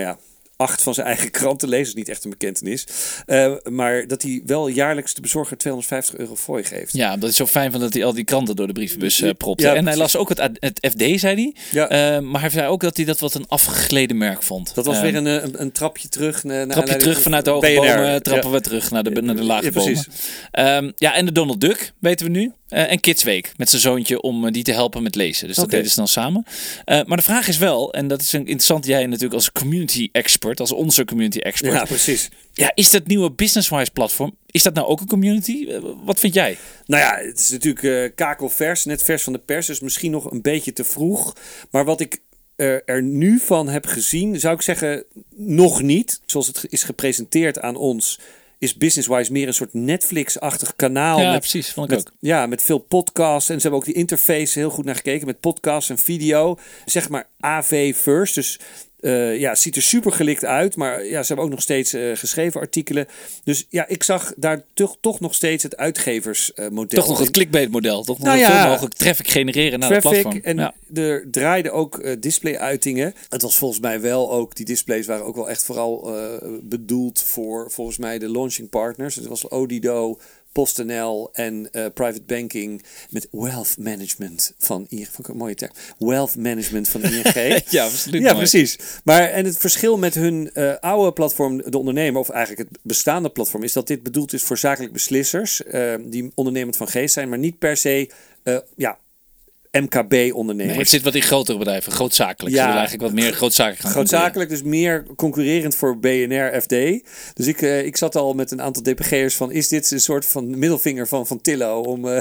8 van zijn eigen kranten lezen. Is niet echt een bekentenis. Maar dat hij wel jaarlijks de bezorger €250 fooi geeft. Ja, dat is zo fijn van dat hij al die kranten door de brievenbus propte. Ja, en hij las ook het FD, zei hij. Ja. Maar hij zei ook dat hij dat wat een afgegleden merk vond. Dat was weer een trapje terug. Trapje terug vanuit de hoge bomen. Trappen we terug naar de lage bomen. En de Donald Duck, weten we nu. En Kids Week met zijn zoontje om die te helpen met lezen. Dus dat deden ze dan samen. Maar de vraag is wel, en dat is interessant, jij natuurlijk als community expert, als onze community expert. Ja, precies. Ja, is dat nieuwe Businesswise platform, is dat nou ook een community? Wat vind jij? Nou ja, het is natuurlijk kakelvers, net vers van de pers, dus misschien nog een beetje te vroeg. Maar wat ik er nu van heb gezien, zou ik zeggen, nog niet. Zoals het is gepresenteerd aan ons, is Businesswise meer een soort Netflix-achtig kanaal. Ja, precies. Vond ik ook. Ja, met veel podcasts. En ze hebben ook die interface heel goed naar gekeken. Met podcasts en video. Zeg maar AV first. Dus het ziet er super gelikt uit. Maar ze hebben ook nog steeds geschreven artikelen. Dus ja, ik zag daar toch nog steeds het uitgeversmodel. Toch nog het clickbait-model. Toch nog veel mogelijk traffic genereren naar het platform. En er draaiden ook display-uitingen. Het was volgens mij wel ook, die displays waren ook wel echt vooral bedoeld voor volgens mij de launching partners. Het was Odido, PostNL en private banking met wealth management van ING. Vond ik een mooie term. Wealth management van ING. Ja, absoluut. Ja, precies. En het verschil met hun oude platform, de ondernemer, of eigenlijk het bestaande platform, is dat dit bedoeld is voor zakelijk beslissers die ondernemend van geest zijn, maar niet per se MKB-ondernemers. Nee, het zit wat in grotere bedrijven, grootzakelijk. Ze willen eigenlijk wat meer grootzakelijk gaan grootzakelijk, dus meer concurrerend voor BNR, FD. Dus ik zat al met een aantal DPG'ers van, is dit een soort van middelvinger van Tillo?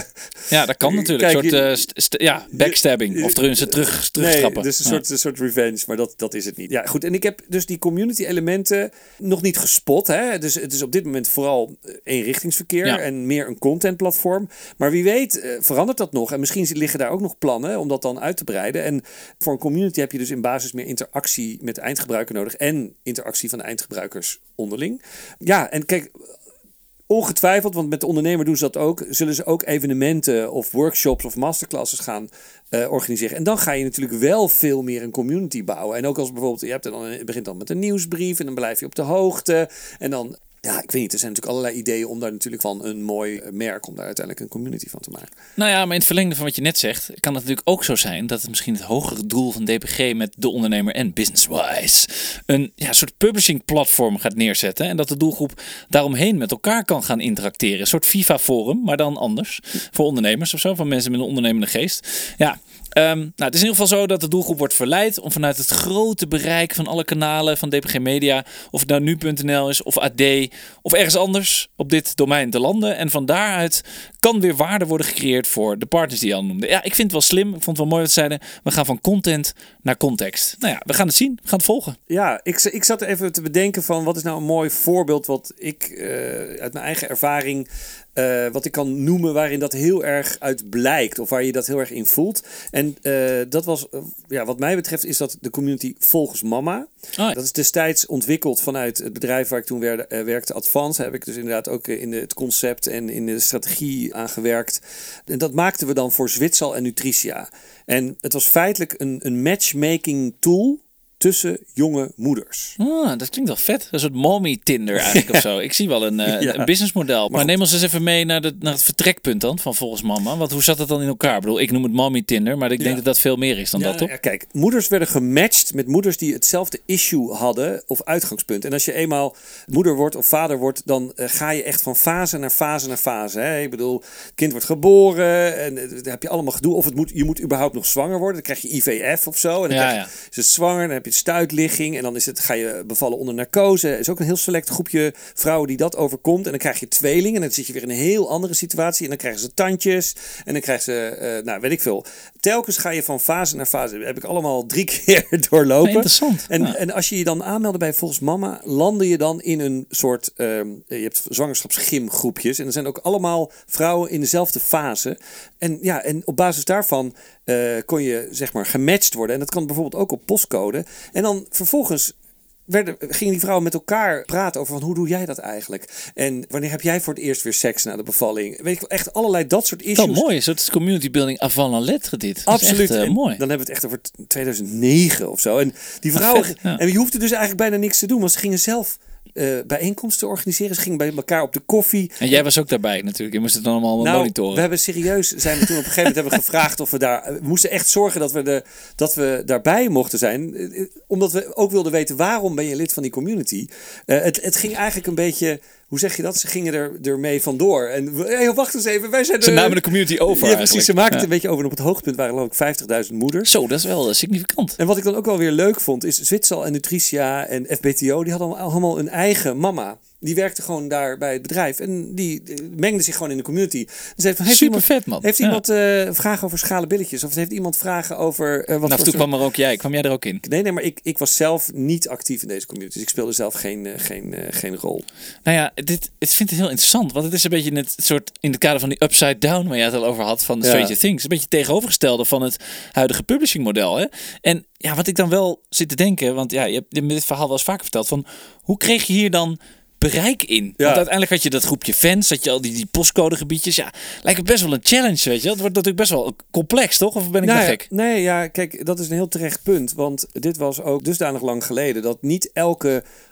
Ja, dat kan natuurlijk. Een soort backstabbing. Of ze terugstrappen. Nee, dus een soort revenge, maar dat is het niet. Ja, goed. En ik heb dus die community elementen nog niet gespot. Hè? Dus het is op dit moment vooral eenrichtingsverkeer en meer een contentplatform. Maar wie weet verandert dat nog. En misschien liggen daar ook nog plannen om dat dan uit te breiden. En voor een community heb je dus in basis meer interactie met de eindgebruiker nodig en interactie van de eindgebruikers onderling. Ja, en kijk, ongetwijfeld, want met de ondernemer doen ze dat ook, zullen ze ook evenementen of workshops of masterclasses gaan organiseren. En dan ga je natuurlijk wel veel meer een community bouwen. En ook als bijvoorbeeld, het begint dan met een nieuwsbrief en dan blijf je op de hoogte. En dan, ik weet niet, er zijn natuurlijk allerlei ideeën om daar natuurlijk van een mooi merk, om daar uiteindelijk een community van te maken. Nou ja, maar in het verlengde van wat je net zegt, kan het natuurlijk ook zo zijn dat het misschien het hogere doel van DPG met de ondernemer en businesswise een soort publishing platform gaat neerzetten. En dat de doelgroep daaromheen met elkaar kan gaan interacteren. Een soort FIFA-forum, maar dan anders. Voor ondernemers of zo, van mensen met een ondernemende geest. Ja. Het is in ieder geval zo dat de doelgroep wordt verleid om vanuit het grote bereik van alle kanalen van DPG Media, of het nou nu.nl is of AD of ergens anders op dit domein te landen. En van daaruit kan weer waarde worden gecreëerd voor de partners die je al noemde. Ja, ik vind het wel slim. Ik vond het wel mooi wat ze zeiden. We gaan van content naar context. Nou ja, we gaan het zien. We gaan het volgen. Ja, ik zat even te bedenken van wat is nou een mooi voorbeeld wat ik uit mijn eigen ervaring wat ik kan noemen waarin dat heel erg uit blijkt of waar je dat heel erg in voelt. En dat was, wat mij betreft is dat de community Volgens Mama. Dat is destijds ontwikkeld vanuit het bedrijf waar ik toen werkte, Advance. Daar heb ik dus inderdaad ook in het concept en in de strategie aan gewerkt. En dat maakten we dan voor Zwitsal en Nutritia. En het was feitelijk een matchmaking tool tussen jonge moeders. Dat klinkt wel vet. Een soort mommy Tinder eigenlijk of zo. Ik zie wel een businessmodel. Maar neem ons eens even mee naar het vertrekpunt dan van Volgens Mama. Want hoe zat het dan in elkaar? Ik bedoel, ik noem het mommy Tinder, maar ik denk dat dat veel meer is dan dat, toch? Ja, kijk, moeders werden gematcht met moeders die hetzelfde issue hadden of uitgangspunt. En als je eenmaal moeder wordt of vader wordt, dan ga je echt van fase naar fase naar fase. Hè? Ik bedoel, het kind wordt geboren en dan heb je allemaal gedoe. Of je moet überhaupt nog zwanger worden. Dan krijg je IVF of zo. En dan is het zwanger, dan heb je stuitligging en dan ga je bevallen onder narcose. Er is ook een heel select groepje vrouwen die dat overkomt. En dan krijg je tweeling en dan zit je weer in een heel andere situatie. En dan krijgen ze tandjes en dan krijgen ze, weet ik veel. Telkens ga je van fase naar fase. Dat heb ik allemaal 3 keer doorlopen. Interessant. En als je je dan aanmeldde bij Volgens Mama, landde je dan in een soort, je hebt zwangerschapsgymgroepjes. En er zijn ook allemaal vrouwen in dezelfde fase. En op basis daarvan kon je zeg maar gematcht worden. En dat kan bijvoorbeeld ook op postcode. En dan vervolgens gingen die vrouwen met elkaar praten over van hoe doe jij dat eigenlijk? En wanneer heb jij voor het eerst weer seks na de bevalling? Weet ik echt allerlei dat soort issues. Wel mooi, een soort community building avant la lettre dit. Absoluut. Echt, mooi. Dan hebben we het echt over 2009 of zo. En die vrouwen, en je hoefde dus eigenlijk bijna niks te doen, want ze gingen zelf bijeenkomsten organiseren. Ze gingen bij elkaar op de koffie. En jij was ook daarbij natuurlijk. Je moest het dan allemaal monitoren. We hebben serieus, zijn we toen op een gegeven moment hebben gevraagd of we moesten echt zorgen dat we daarbij mochten zijn. Omdat we ook wilden weten waarom ben je lid van die community. Het ging eigenlijk een beetje, hoe zeg je dat? Ze gingen ermee vandoor. En wacht eens even, ze namen de community over. Ja, precies. Ze maakten het een beetje over. En op het hoogtepunt waren er ook 50.000 moeders. Zo, dat is wel significant. En wat ik dan ook wel weer leuk vond, is Zwitsal en Nutritia en FBTO, die hadden allemaal een eigen mama. Die werkte gewoon daar bij het bedrijf. En die mengde zich gewoon in de community. Dus vet, man. Heeft iemand vragen over schaliebilletjes? Of heeft iemand vragen over toen kwam er ook jij. Kwam jij er ook in? Nee, maar ik was zelf niet actief in deze community. Dus ik speelde zelf geen rol. Nou ja, ik vind het heel interessant. Want het is een beetje het soort, in het kader van die upside down waar je het al over had, van Stranger Things. Een beetje tegenovergestelde van het huidige publishing model. Hè? En ja, wat ik dan wel zit te denken, want je hebt dit verhaal wel eens vaker verteld, van hoe kreeg je hier dan bereik in? Want uiteindelijk had je dat groepje fans, had je al die postcodegebiedjes. Ja, lijkt het best wel een challenge, weet je. Dat wordt natuurlijk best wel complex, toch? Of ben ik nou gek? Nee, kijk, dat is een heel terecht punt. Want dit was ook dusdanig lang geleden dat niet elke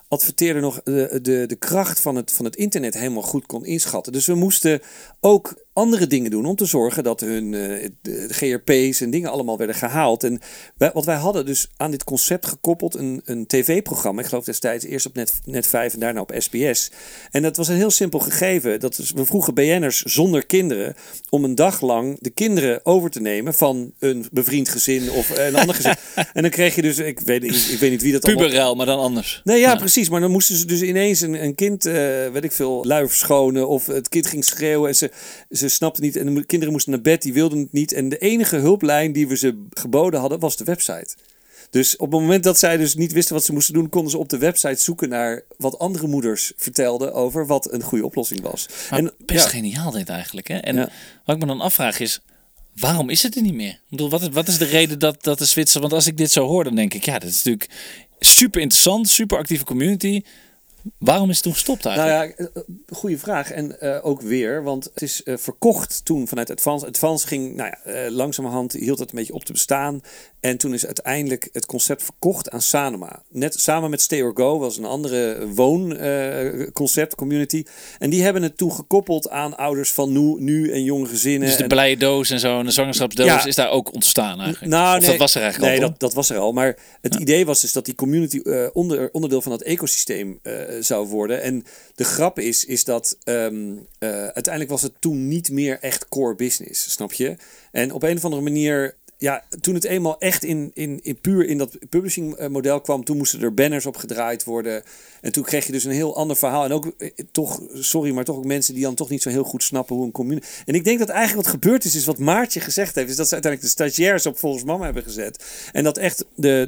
adverteerder nog de kracht van het internet helemaal goed kon inschatten. Dus we moesten ook andere dingen doen om te zorgen dat hun de GRP's en dingen allemaal werden gehaald. En wat wij hadden dus aan dit concept gekoppeld een tv-programma. Ik geloof destijds eerst op Net 5 en daarna op SBS. En dat was een heel simpel gegeven. We vroegen BN'ers zonder kinderen om een dag lang de kinderen over te nemen van een bevriend gezin of een ander gezin. En dan kreeg je dus, ik weet niet wie dat allemaal... Puberruil, maar dan anders. Nee, ja, precies. Maar dan moesten ze dus ineens een kind, weet ik veel, lui verschonen. Of het kind ging schreeuwen en ze snapten niet. En de kinderen moesten naar bed, die wilden het niet. En de enige hulplijn die we ze geboden hadden, was de website. Dus op het moment dat zij dus niet wisten wat ze moesten doen, konden ze op de website zoeken naar wat andere moeders vertelden over wat een goede oplossing was. En best geniaal dit eigenlijk. Hè? En wat ik me dan afvraag is, waarom is het er niet meer? Ik bedoel, wat is de reden dat de Zwitser... Want als ik dit zo hoor, dan denk ik, ja, dat is natuurlijk super interessant, super actieve community. Waarom is het toen gestopt eigenlijk? Nou ja, goede vraag. En ook weer, want het is verkocht toen vanuit Advance. Advance ging, langzamerhand hield het een beetje op te bestaan. En toen is uiteindelijk het concept verkocht aan Sanoma. Net samen met Stay or Go was een andere woonconcept, community. En die hebben het toen gekoppeld aan ouders van nu en jonge gezinnen. Dus de blije doos en zo, en de zwangerschapsdoos is daar ook ontstaan eigenlijk? Nou, dat was er eigenlijk al? Nee, dat was er al. Maar het idee was dus dat die community onderdeel van dat ecosysteem zou worden. En de grap is dat uiteindelijk was het toen niet meer echt core business, snap je? En op een of andere manier... Ja, toen het eenmaal echt puur in dat publishing model kwam, toen moesten er banners op gedraaid worden. En toen kreeg je dus een heel ander verhaal. En ook toch ook mensen die dan toch niet zo heel goed snappen hoe een commune... En ik denk dat eigenlijk wat gebeurd is wat Maartje gezegd heeft, is dat ze uiteindelijk de stagiairs op Volgens Mama hebben gezet. En dat echt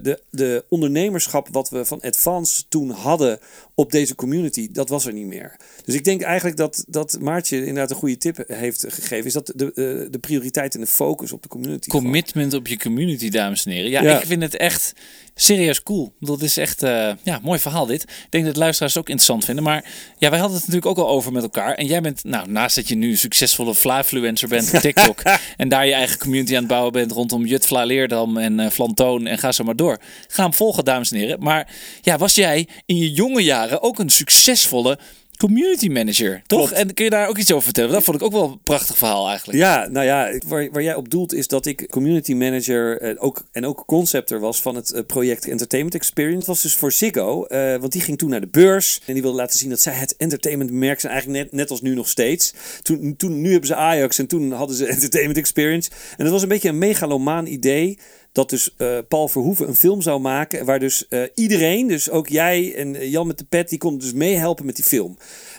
de ondernemerschap wat we van Advance toen hadden op deze community, dat was er niet meer. Dus ik denk eigenlijk dat Maartje inderdaad een goede tip heeft gegeven, is dat de prioriteit en de focus op de community. Commitment op je community, dames en heren. Ja, ik vind het echt serieus cool. Dat is echt mooi verhaal dit. Ik denk dat luisteraars het ook interessant vinden. Maar ja, wij hadden het natuurlijk ook al over met elkaar. En jij bent, naast dat je nu een succesvolle Fla-fluencer bent op TikTok en daar je eigen community aan het bouwen bent rondom Jut-Vla Leerdam en Flantoon en ga zo maar door. Ga hem volgen, dames en heren. Maar ja, was jij in je jonge jaren ook een succesvolle community manager, toch? Klopt. En kun je daar ook iets over vertellen? Dat vond ik ook wel een prachtig verhaal eigenlijk. Ja, nou ja, waar jij op doelt is dat ik community manager en ook concepter was van het project Entertainment Experience. Dat was dus voor Ziggo, want die ging toen naar de beurs en die wilde laten zien dat zij het entertainmentmerk zijn, eigenlijk net als nu nog steeds. Nu hebben ze Ajax en toen hadden ze Entertainment Experience. En dat was een beetje een megalomaan idee. Dat dus Paul Verhoeven een film zou maken waar dus iedereen, dus ook jij en Jan met de pet, die konden dus meehelpen met die film.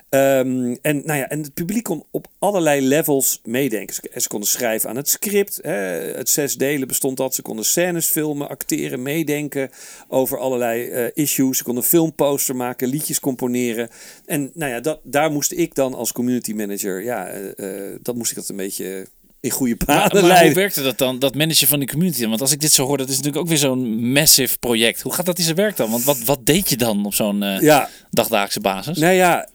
En het publiek kon op allerlei levels meedenken. Ze konden schrijven aan het script. Het 6 delen bestond dat. Ze konden scènes filmen, acteren, meedenken over allerlei issues. Ze konden een filmposter maken, liedjes componeren. En daar moest ik dan als community manager, dat een beetje in goede banen maar hoe werkte dat dan, dat managen van die community? Want als ik dit zo hoor, dat is natuurlijk ook weer zo'n massive project. Hoe gaat dat in zijn werk dan? Want wat deed je dan op zo'n dagdagelijkse basis? Nou ja,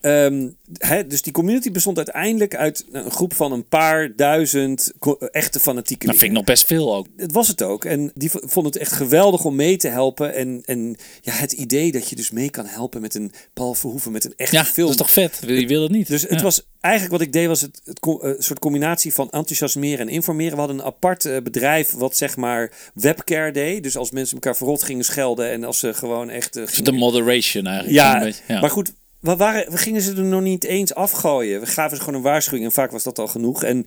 dus die community bestond uiteindelijk uit een groep van een paar duizend echte fanatieke. Dat vind ik nog best veel ook. Het was het ook. En die vonden het echt geweldig om mee te helpen. En het idee dat je dus mee kan helpen met een Paul Verhoeven, met een echte film. Dat is toch vet? Je wil het niet. Dus het was eigenlijk wat ik deed, was het soort combinatie van enthousiasmeren en informeren. We hadden een apart bedrijf wat zeg maar webcare deed. Dus als mensen elkaar verrot gingen schelden en als ze gewoon echt... de moderation eigenlijk. Ja, maar goed, we gingen ze er nog niet eens afgooien. We gaven ze gewoon een waarschuwing en vaak was dat al genoeg. En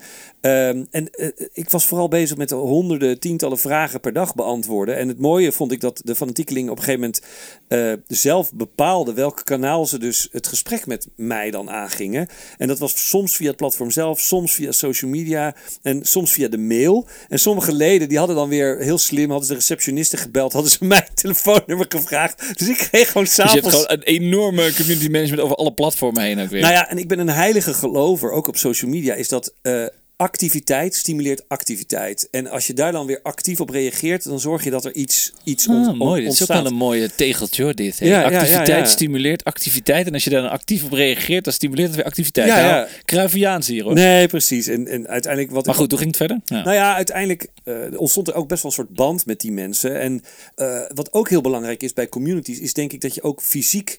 ik was vooral bezig met honderden, tientallen vragen per dag beantwoorden. En het mooie vond ik dat de fanatiekelingen op een gegeven moment zelf bepaalden welke kanaal ze dus het gesprek met mij dan aangingen. En dat was soms via het platform zelf, soms via social media en soms via de mail. En sommige leden die hadden dan weer heel slim, hadden ze de receptioniste gebeld, hadden ze mijn telefoonnummer gevraagd. Dus ik kreeg gewoon s'avonds... Dus je hebt gewoon een enorme community management over alle platformen heen ook weer. Nou ja, en ik ben een heilige gelover, ook op social media, is dat activiteit stimuleert activiteit. En als je daar dan weer actief op reageert, dan zorg je dat er iets mooi. Dit is ook wel een mooie tegeltje hoor, dit. Ja, activiteit stimuleert activiteit. En als je daar dan actief op reageert, dan stimuleert het weer activiteit. Cruyffiaans hier hoor. Nee, precies. En uiteindelijk... Maar goed, hoe ging het verder? Ja. Nou ja, uiteindelijk ontstond er ook best wel een soort band met die mensen. En wat ook heel belangrijk is bij communities, is denk ik dat je ook fysiek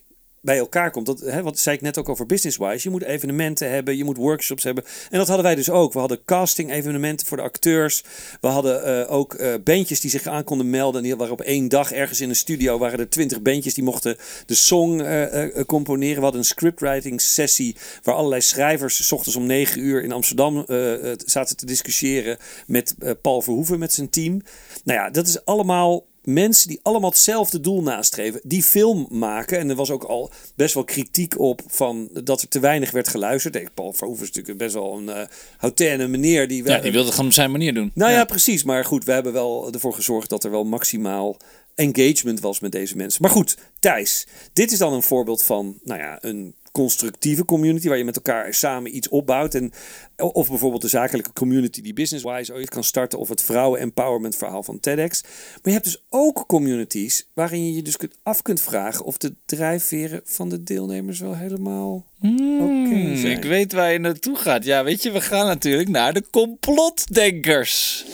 bij elkaar komt. Wat zei ik net ook over business-wise. Je moet evenementen hebben, je moet workshops hebben. En dat hadden wij dus ook. We hadden casting-evenementen voor de acteurs. We hadden ook bandjes die zich aan konden melden. En die waren op 1 dag ergens in een studio. Waren er 20 bandjes die mochten de song componeren. We hadden een scriptwriting-sessie waar allerlei schrijvers 's ochtends om 9 uur in Amsterdam zaten te discussiëren met Paul Verhoeven met zijn team. Nou ja, dat is allemaal mensen die allemaal hetzelfde doel nastreven. Die film maken. En er was ook al best wel kritiek op van dat er te weinig werd geluisterd. Paul Verhoeven is natuurlijk best wel een hautaine meneer. Die wilde het gewoon op zijn manier doen. Nou ja, precies. Maar goed, we hebben wel ervoor gezorgd dat er wel maximaal engagement was met deze mensen. Maar goed, Thijs, dit is dan een voorbeeld van een constructieve community waar je met elkaar samen iets opbouwt. Of bijvoorbeeld de zakelijke community die business-wise ooit kan starten. Of het vrouwen-empowerment verhaal van TEDx. Maar je hebt dus ook communities waarin je je dus af kunt vragen of de drijfveren van de deelnemers wel helemaal oké zijn. Ik weet waar je naartoe gaat. Ja, weet je, we gaan natuurlijk naar de complotdenkers.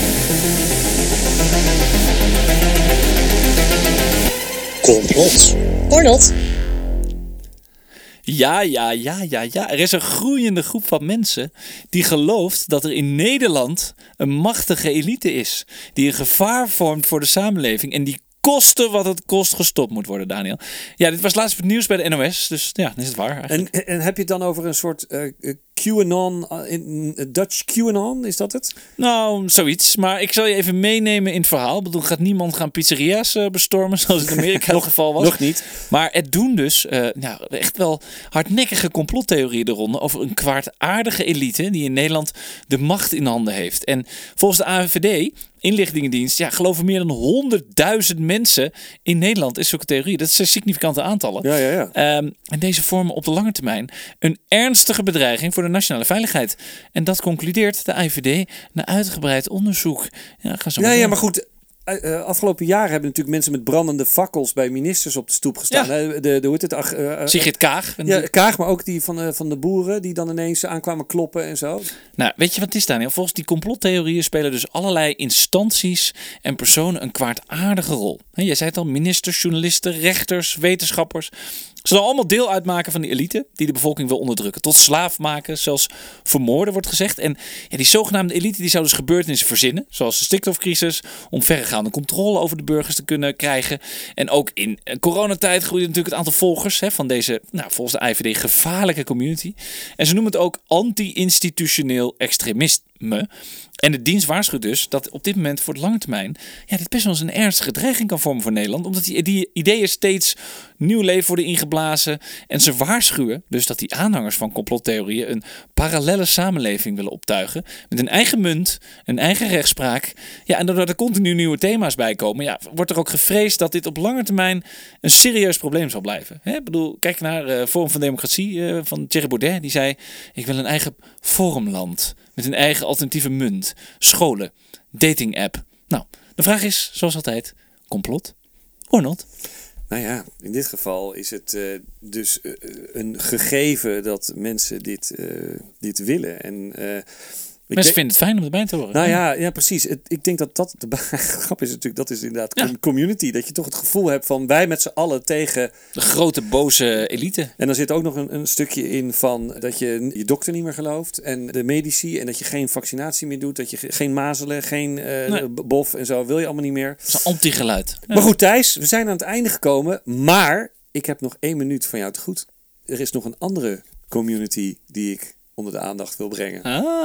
Complot or not? Ja. Er is een groeiende groep van mensen die gelooft dat er in Nederland een machtige elite is. Die een gevaar vormt voor de samenleving en die koste wat het kost gestopt moet worden, Daniel. Ja, dit was laatst op het nieuws bij de NOS, dus ja, dan is het waar. En heb je het dan over een soort QAnon, Dutch QAnon, is dat het? Nou, zoiets. Maar ik zal je even meenemen in het verhaal. Ik bedoel, gaat niemand gaan pizzeria's bestormen, zoals in Amerika het geval was. Nog niet. Maar het doen dus echt wel hardnekkige complottheorieën de ronde over een kwaadaardige elite die in Nederland de macht in handen heeft. En volgens de AIVD, inlichtingendienst, geloven meer dan 100.000 mensen in Nederland in zulke theorieën. Dat zijn significante aantallen. Ja. En deze vormen op de lange termijn een ernstige bedreiging voor de nationale veiligheid. En dat concludeert de AIVD na uitgebreid onderzoek. Ja, maar goed. Afgelopen jaar hebben natuurlijk mensen met brandende fakkels bij ministers op de stoep gestaan. Ja. Hoe heet het? Sigrid Kaag. Kaag, maar ook die van de boeren die dan ineens aankwamen kloppen en zo. Nou, weet je wat het is, Daniel? Volgens die complottheorieën spelen dus allerlei instanties en personen een kwaadaardige rol. Jij zei het al, ministers, journalisten, rechters, wetenschappers. Ze zullen allemaal deel uitmaken van die elite die de bevolking wil onderdrukken. Tot slaaf maken, zelfs vermoorden wordt gezegd. En die zogenaamde elite die zou dus gebeurtenissen verzinnen. Zoals de stikstofcrisis. Om verregaande controle over de burgers te kunnen krijgen. En ook in coronatijd groeide natuurlijk het aantal volgers van deze, volgens de AIVD, gevaarlijke community. En ze noemen het ook anti-institutioneel extremisme. En de dienst waarschuwt dus dat op dit moment voor de lange termijn dit best wel eens een ernstige dreiging kan vormen voor Nederland. Omdat die ideeën steeds nieuw leven worden ingeblazen. En ze waarschuwen dus dat die aanhangers van complottheorieën een parallelle samenleving willen optuigen. Met een eigen munt, een eigen rechtspraak. Ja, en doordat er continu nieuwe thema's bij komen, wordt er ook gevreesd dat dit op lange termijn een serieus probleem zal blijven. Ik bedoel, kijk naar Forum van Democratie van Thierry Baudet. Die zei, ik wil een eigen forumland. Met een eigen alternatieve munt, scholen, dating-app. Nou, de vraag is, zoals altijd, complot or not? Nou ja, in dit geval is het dus een gegeven dat mensen dit willen. En mensen vinden het fijn om erbij te horen. Nou ja, precies. Ik denk dat de grap is natuurlijk, dat is inderdaad community. Dat je toch het gevoel hebt van wij met z'n allen tegen de grote boze elite. En dan zit ook nog een stukje in van dat je je dokter niet meer gelooft. En de medici. En dat je geen vaccinatie meer doet. Dat je geen mazelen, geen bof en zo. Wil je allemaal niet meer. Dat is een anti-geluid. Ja. Maar goed, Thijs, we zijn aan het einde gekomen. Maar ik heb nog 1 minuut van jou te goed. Er is nog een andere community die ik onder de aandacht wil brengen.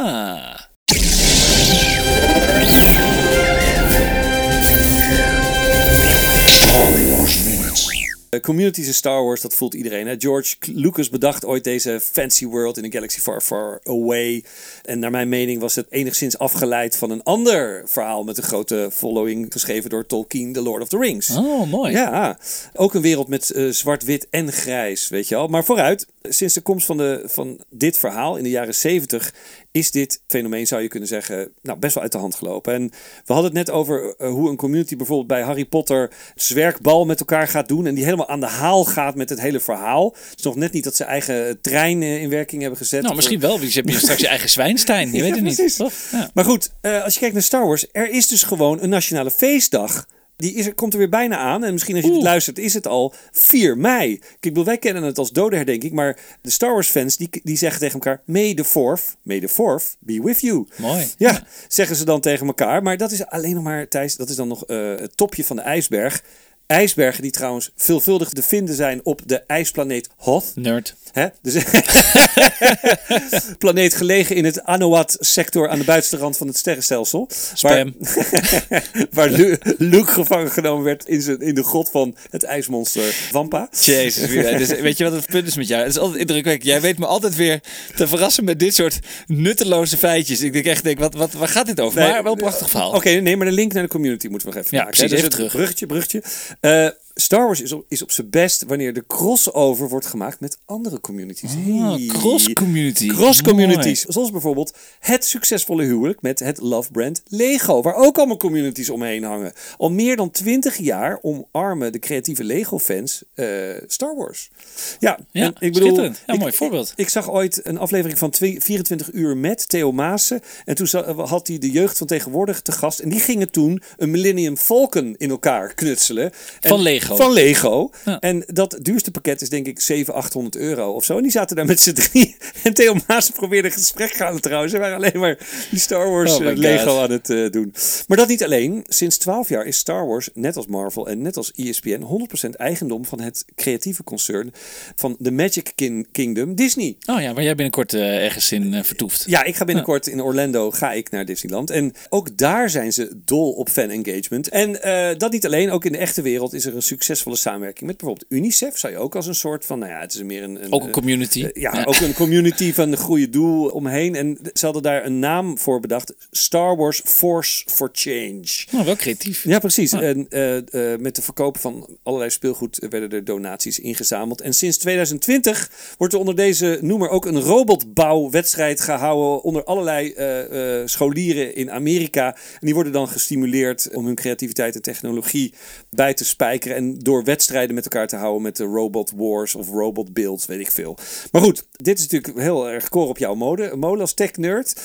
Communities in Star Wars, dat voelt iedereen. Hè? George Lucas bedacht ooit deze fancy world in a galaxy far, far away. En naar mijn mening was het enigszins afgeleid van een ander verhaal met een grote following, geschreven door Tolkien, The Lord of the Rings. Oh, mooi. Ja, ook een wereld met zwart, wit en grijs, weet je al. Maar vooruit, sinds de komst van dit verhaal in de jaren 70... is dit fenomeen, zou je kunnen zeggen, best wel uit de hand gelopen. En we hadden het net over hoe een community bijvoorbeeld bij Harry Potter zwerkbal met elkaar gaat doen en die helemaal aan de haal gaat met het hele verhaal. Het is nog net niet dat ze eigen trein in werking hebben gezet. Nou, misschien wel. Je hebt straks je eigen Zwijnstein. Je weet het niet. Ja. Maar goed, als je kijkt naar Star Wars, er is dus gewoon een nationale feestdag Komt er weer bijna aan. En misschien als je het luistert, is het al 4 mei. Kijk, ik bedoel, wij kennen het als dodenherdenking. Maar de Star Wars fans, die zeggen tegen elkaar... May the 4th be with you. Mooi. Ja, zeggen ze dan tegen elkaar. Maar dat is alleen nog maar, Thijs, dat is dan nog het topje van de ijsberg. IJsbergen die trouwens veelvuldig te vinden zijn op de ijsplaneet Hoth. Nerd. Dus planeet gelegen in het Anahuac-sector aan de buitenste rand van het sterrenstelsel. Spam. Waar Luke gevangen genomen werd in de grot van het ijsmonster Wampa. Jezus, dus, weet je wat het punt is met jou? Het is altijd indrukwekkend. Jij weet me altijd weer te verrassen met dit soort nutteloze feitjes. Ik denk echt, waar gaat dit over? Nee, maar wel een prachtig verhaal. Oké, maar de link naar de community moeten we nog even maken. Precies, dus even terug. Bruggetje. Star Wars is op zijn best wanneer de crossover wordt gemaakt met andere communities. Cross-communities. Zoals bijvoorbeeld het succesvolle huwelijk met het love brand Lego. Waar ook allemaal communities omheen hangen. Al meer dan 20 jaar omarmen de creatieve Lego-fans Star Wars. Ja, ik bedoel, mooi voorbeeld. Ik zag ooit een aflevering van 24 uur met Theo Maassen. En toen had hij de jeugd van tegenwoordig te gast. En die gingen toen een Millennium Falcon in elkaar knutselen. Van Lego. Ja. En dat duurste pakket is denk ik €700-800 of zo. En die zaten daar met z'n 3. En Theo Maassen probeerde een gesprek aan trouwens. Ze waren alleen maar die Star Wars Lego aan het doen. Maar dat niet alleen. Sinds 12 jaar is Star Wars, net als Marvel en net als ESPN, 100% eigendom van het creatieve concern van de Magic Kingdom, Disney. Oh ja, waar jij binnenkort ergens in vertoeft. Ja, ik ga binnenkort in Orlando naar Disneyland. En ook daar zijn ze dol op fan engagement. En dat niet alleen. Ook in de echte wereld is er een succesvolle samenwerking met bijvoorbeeld UNICEF. Zou je ook als een soort van, het is meer ook een community. Ook een community van een goede doel omheen. En ze hadden daar een naam voor bedacht. Star Wars Force for Change. Nou, wel creatief. Ja, precies. En met de verkoop van allerlei speelgoed werden er donaties ingezameld. En sinds 2020 wordt er onder deze noemer ook een robotbouwwedstrijd gehouden onder allerlei scholieren in Amerika. En die worden dan gestimuleerd om hun creativiteit en technologie bij te spijkeren en door wedstrijden met elkaar te houden met de Robot Wars of Robot Builds, weet ik veel. Maar goed, dit is natuurlijk heel erg koor op jouw molen als tech-nerd.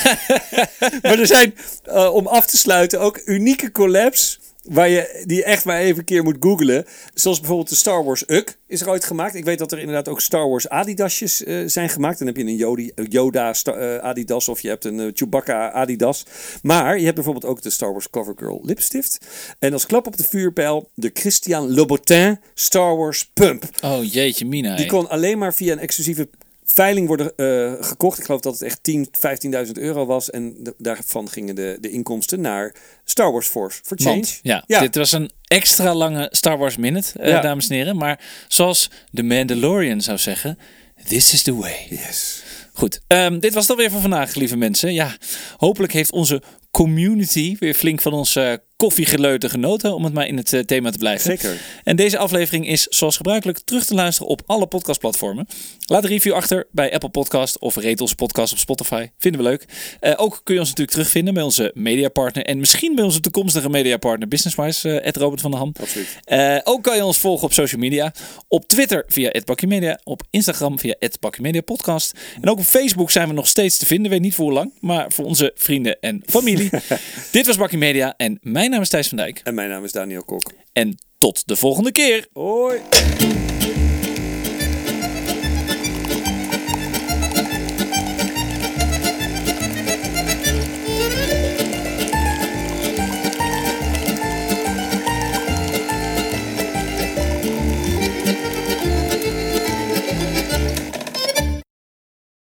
Maar er zijn, om af te sluiten, ook unieke collabs die je echt maar even een keer moet googlen. Zoals bijvoorbeeld de Star Wars UGG is er ooit gemaakt. Ik weet dat er inderdaad ook Star Wars Adidasjes zijn gemaakt. Dan heb je een Yoda Adidas of je hebt een Chewbacca Adidas. Maar je hebt bijvoorbeeld ook de Star Wars Covergirl lipstift. En als klap op de vuurpijl de Christian Louboutin Star Wars Pump. Oh jeetje mina. Die kon alleen maar via een exclusieve veiling worden gekocht. Ik geloof dat het echt €15.000 was. En daarvan gingen de inkomsten naar Star Wars Force for Change. Ja, dit was een extra lange Star Wars Minute, dames en heren. Maar zoals de Mandalorian zou zeggen, this is the way. Yes. Goed, dit was het alweer voor vandaag, lieve mensen. Ja, hopelijk heeft onze community weer flink van ons koffiegeleute genoten, om het maar in het thema te blijven. Zeker. En deze aflevering is zoals gebruikelijk terug te luisteren op alle podcastplatformen. Laat een review achter bij Apple Podcast of rate onze podcast op Spotify. Vinden we leuk. Ook kun je ons natuurlijk terugvinden bij onze mediapartner en misschien bij onze toekomstige mediapartner Businesswise, Robert van der Ham. Absoluut. Ook kan je ons volgen op social media. Op Twitter via @BakjeMedia, op Instagram via @BakjeMediaPodcast. En ook op Facebook zijn we nog steeds te vinden. Weet niet voor hoe lang, maar voor onze vrienden en familie. Dit was Bakkie Media en mijn naam is Thijs van Dijk. En mijn naam is Daniel Kok. En tot de volgende keer. Hoi.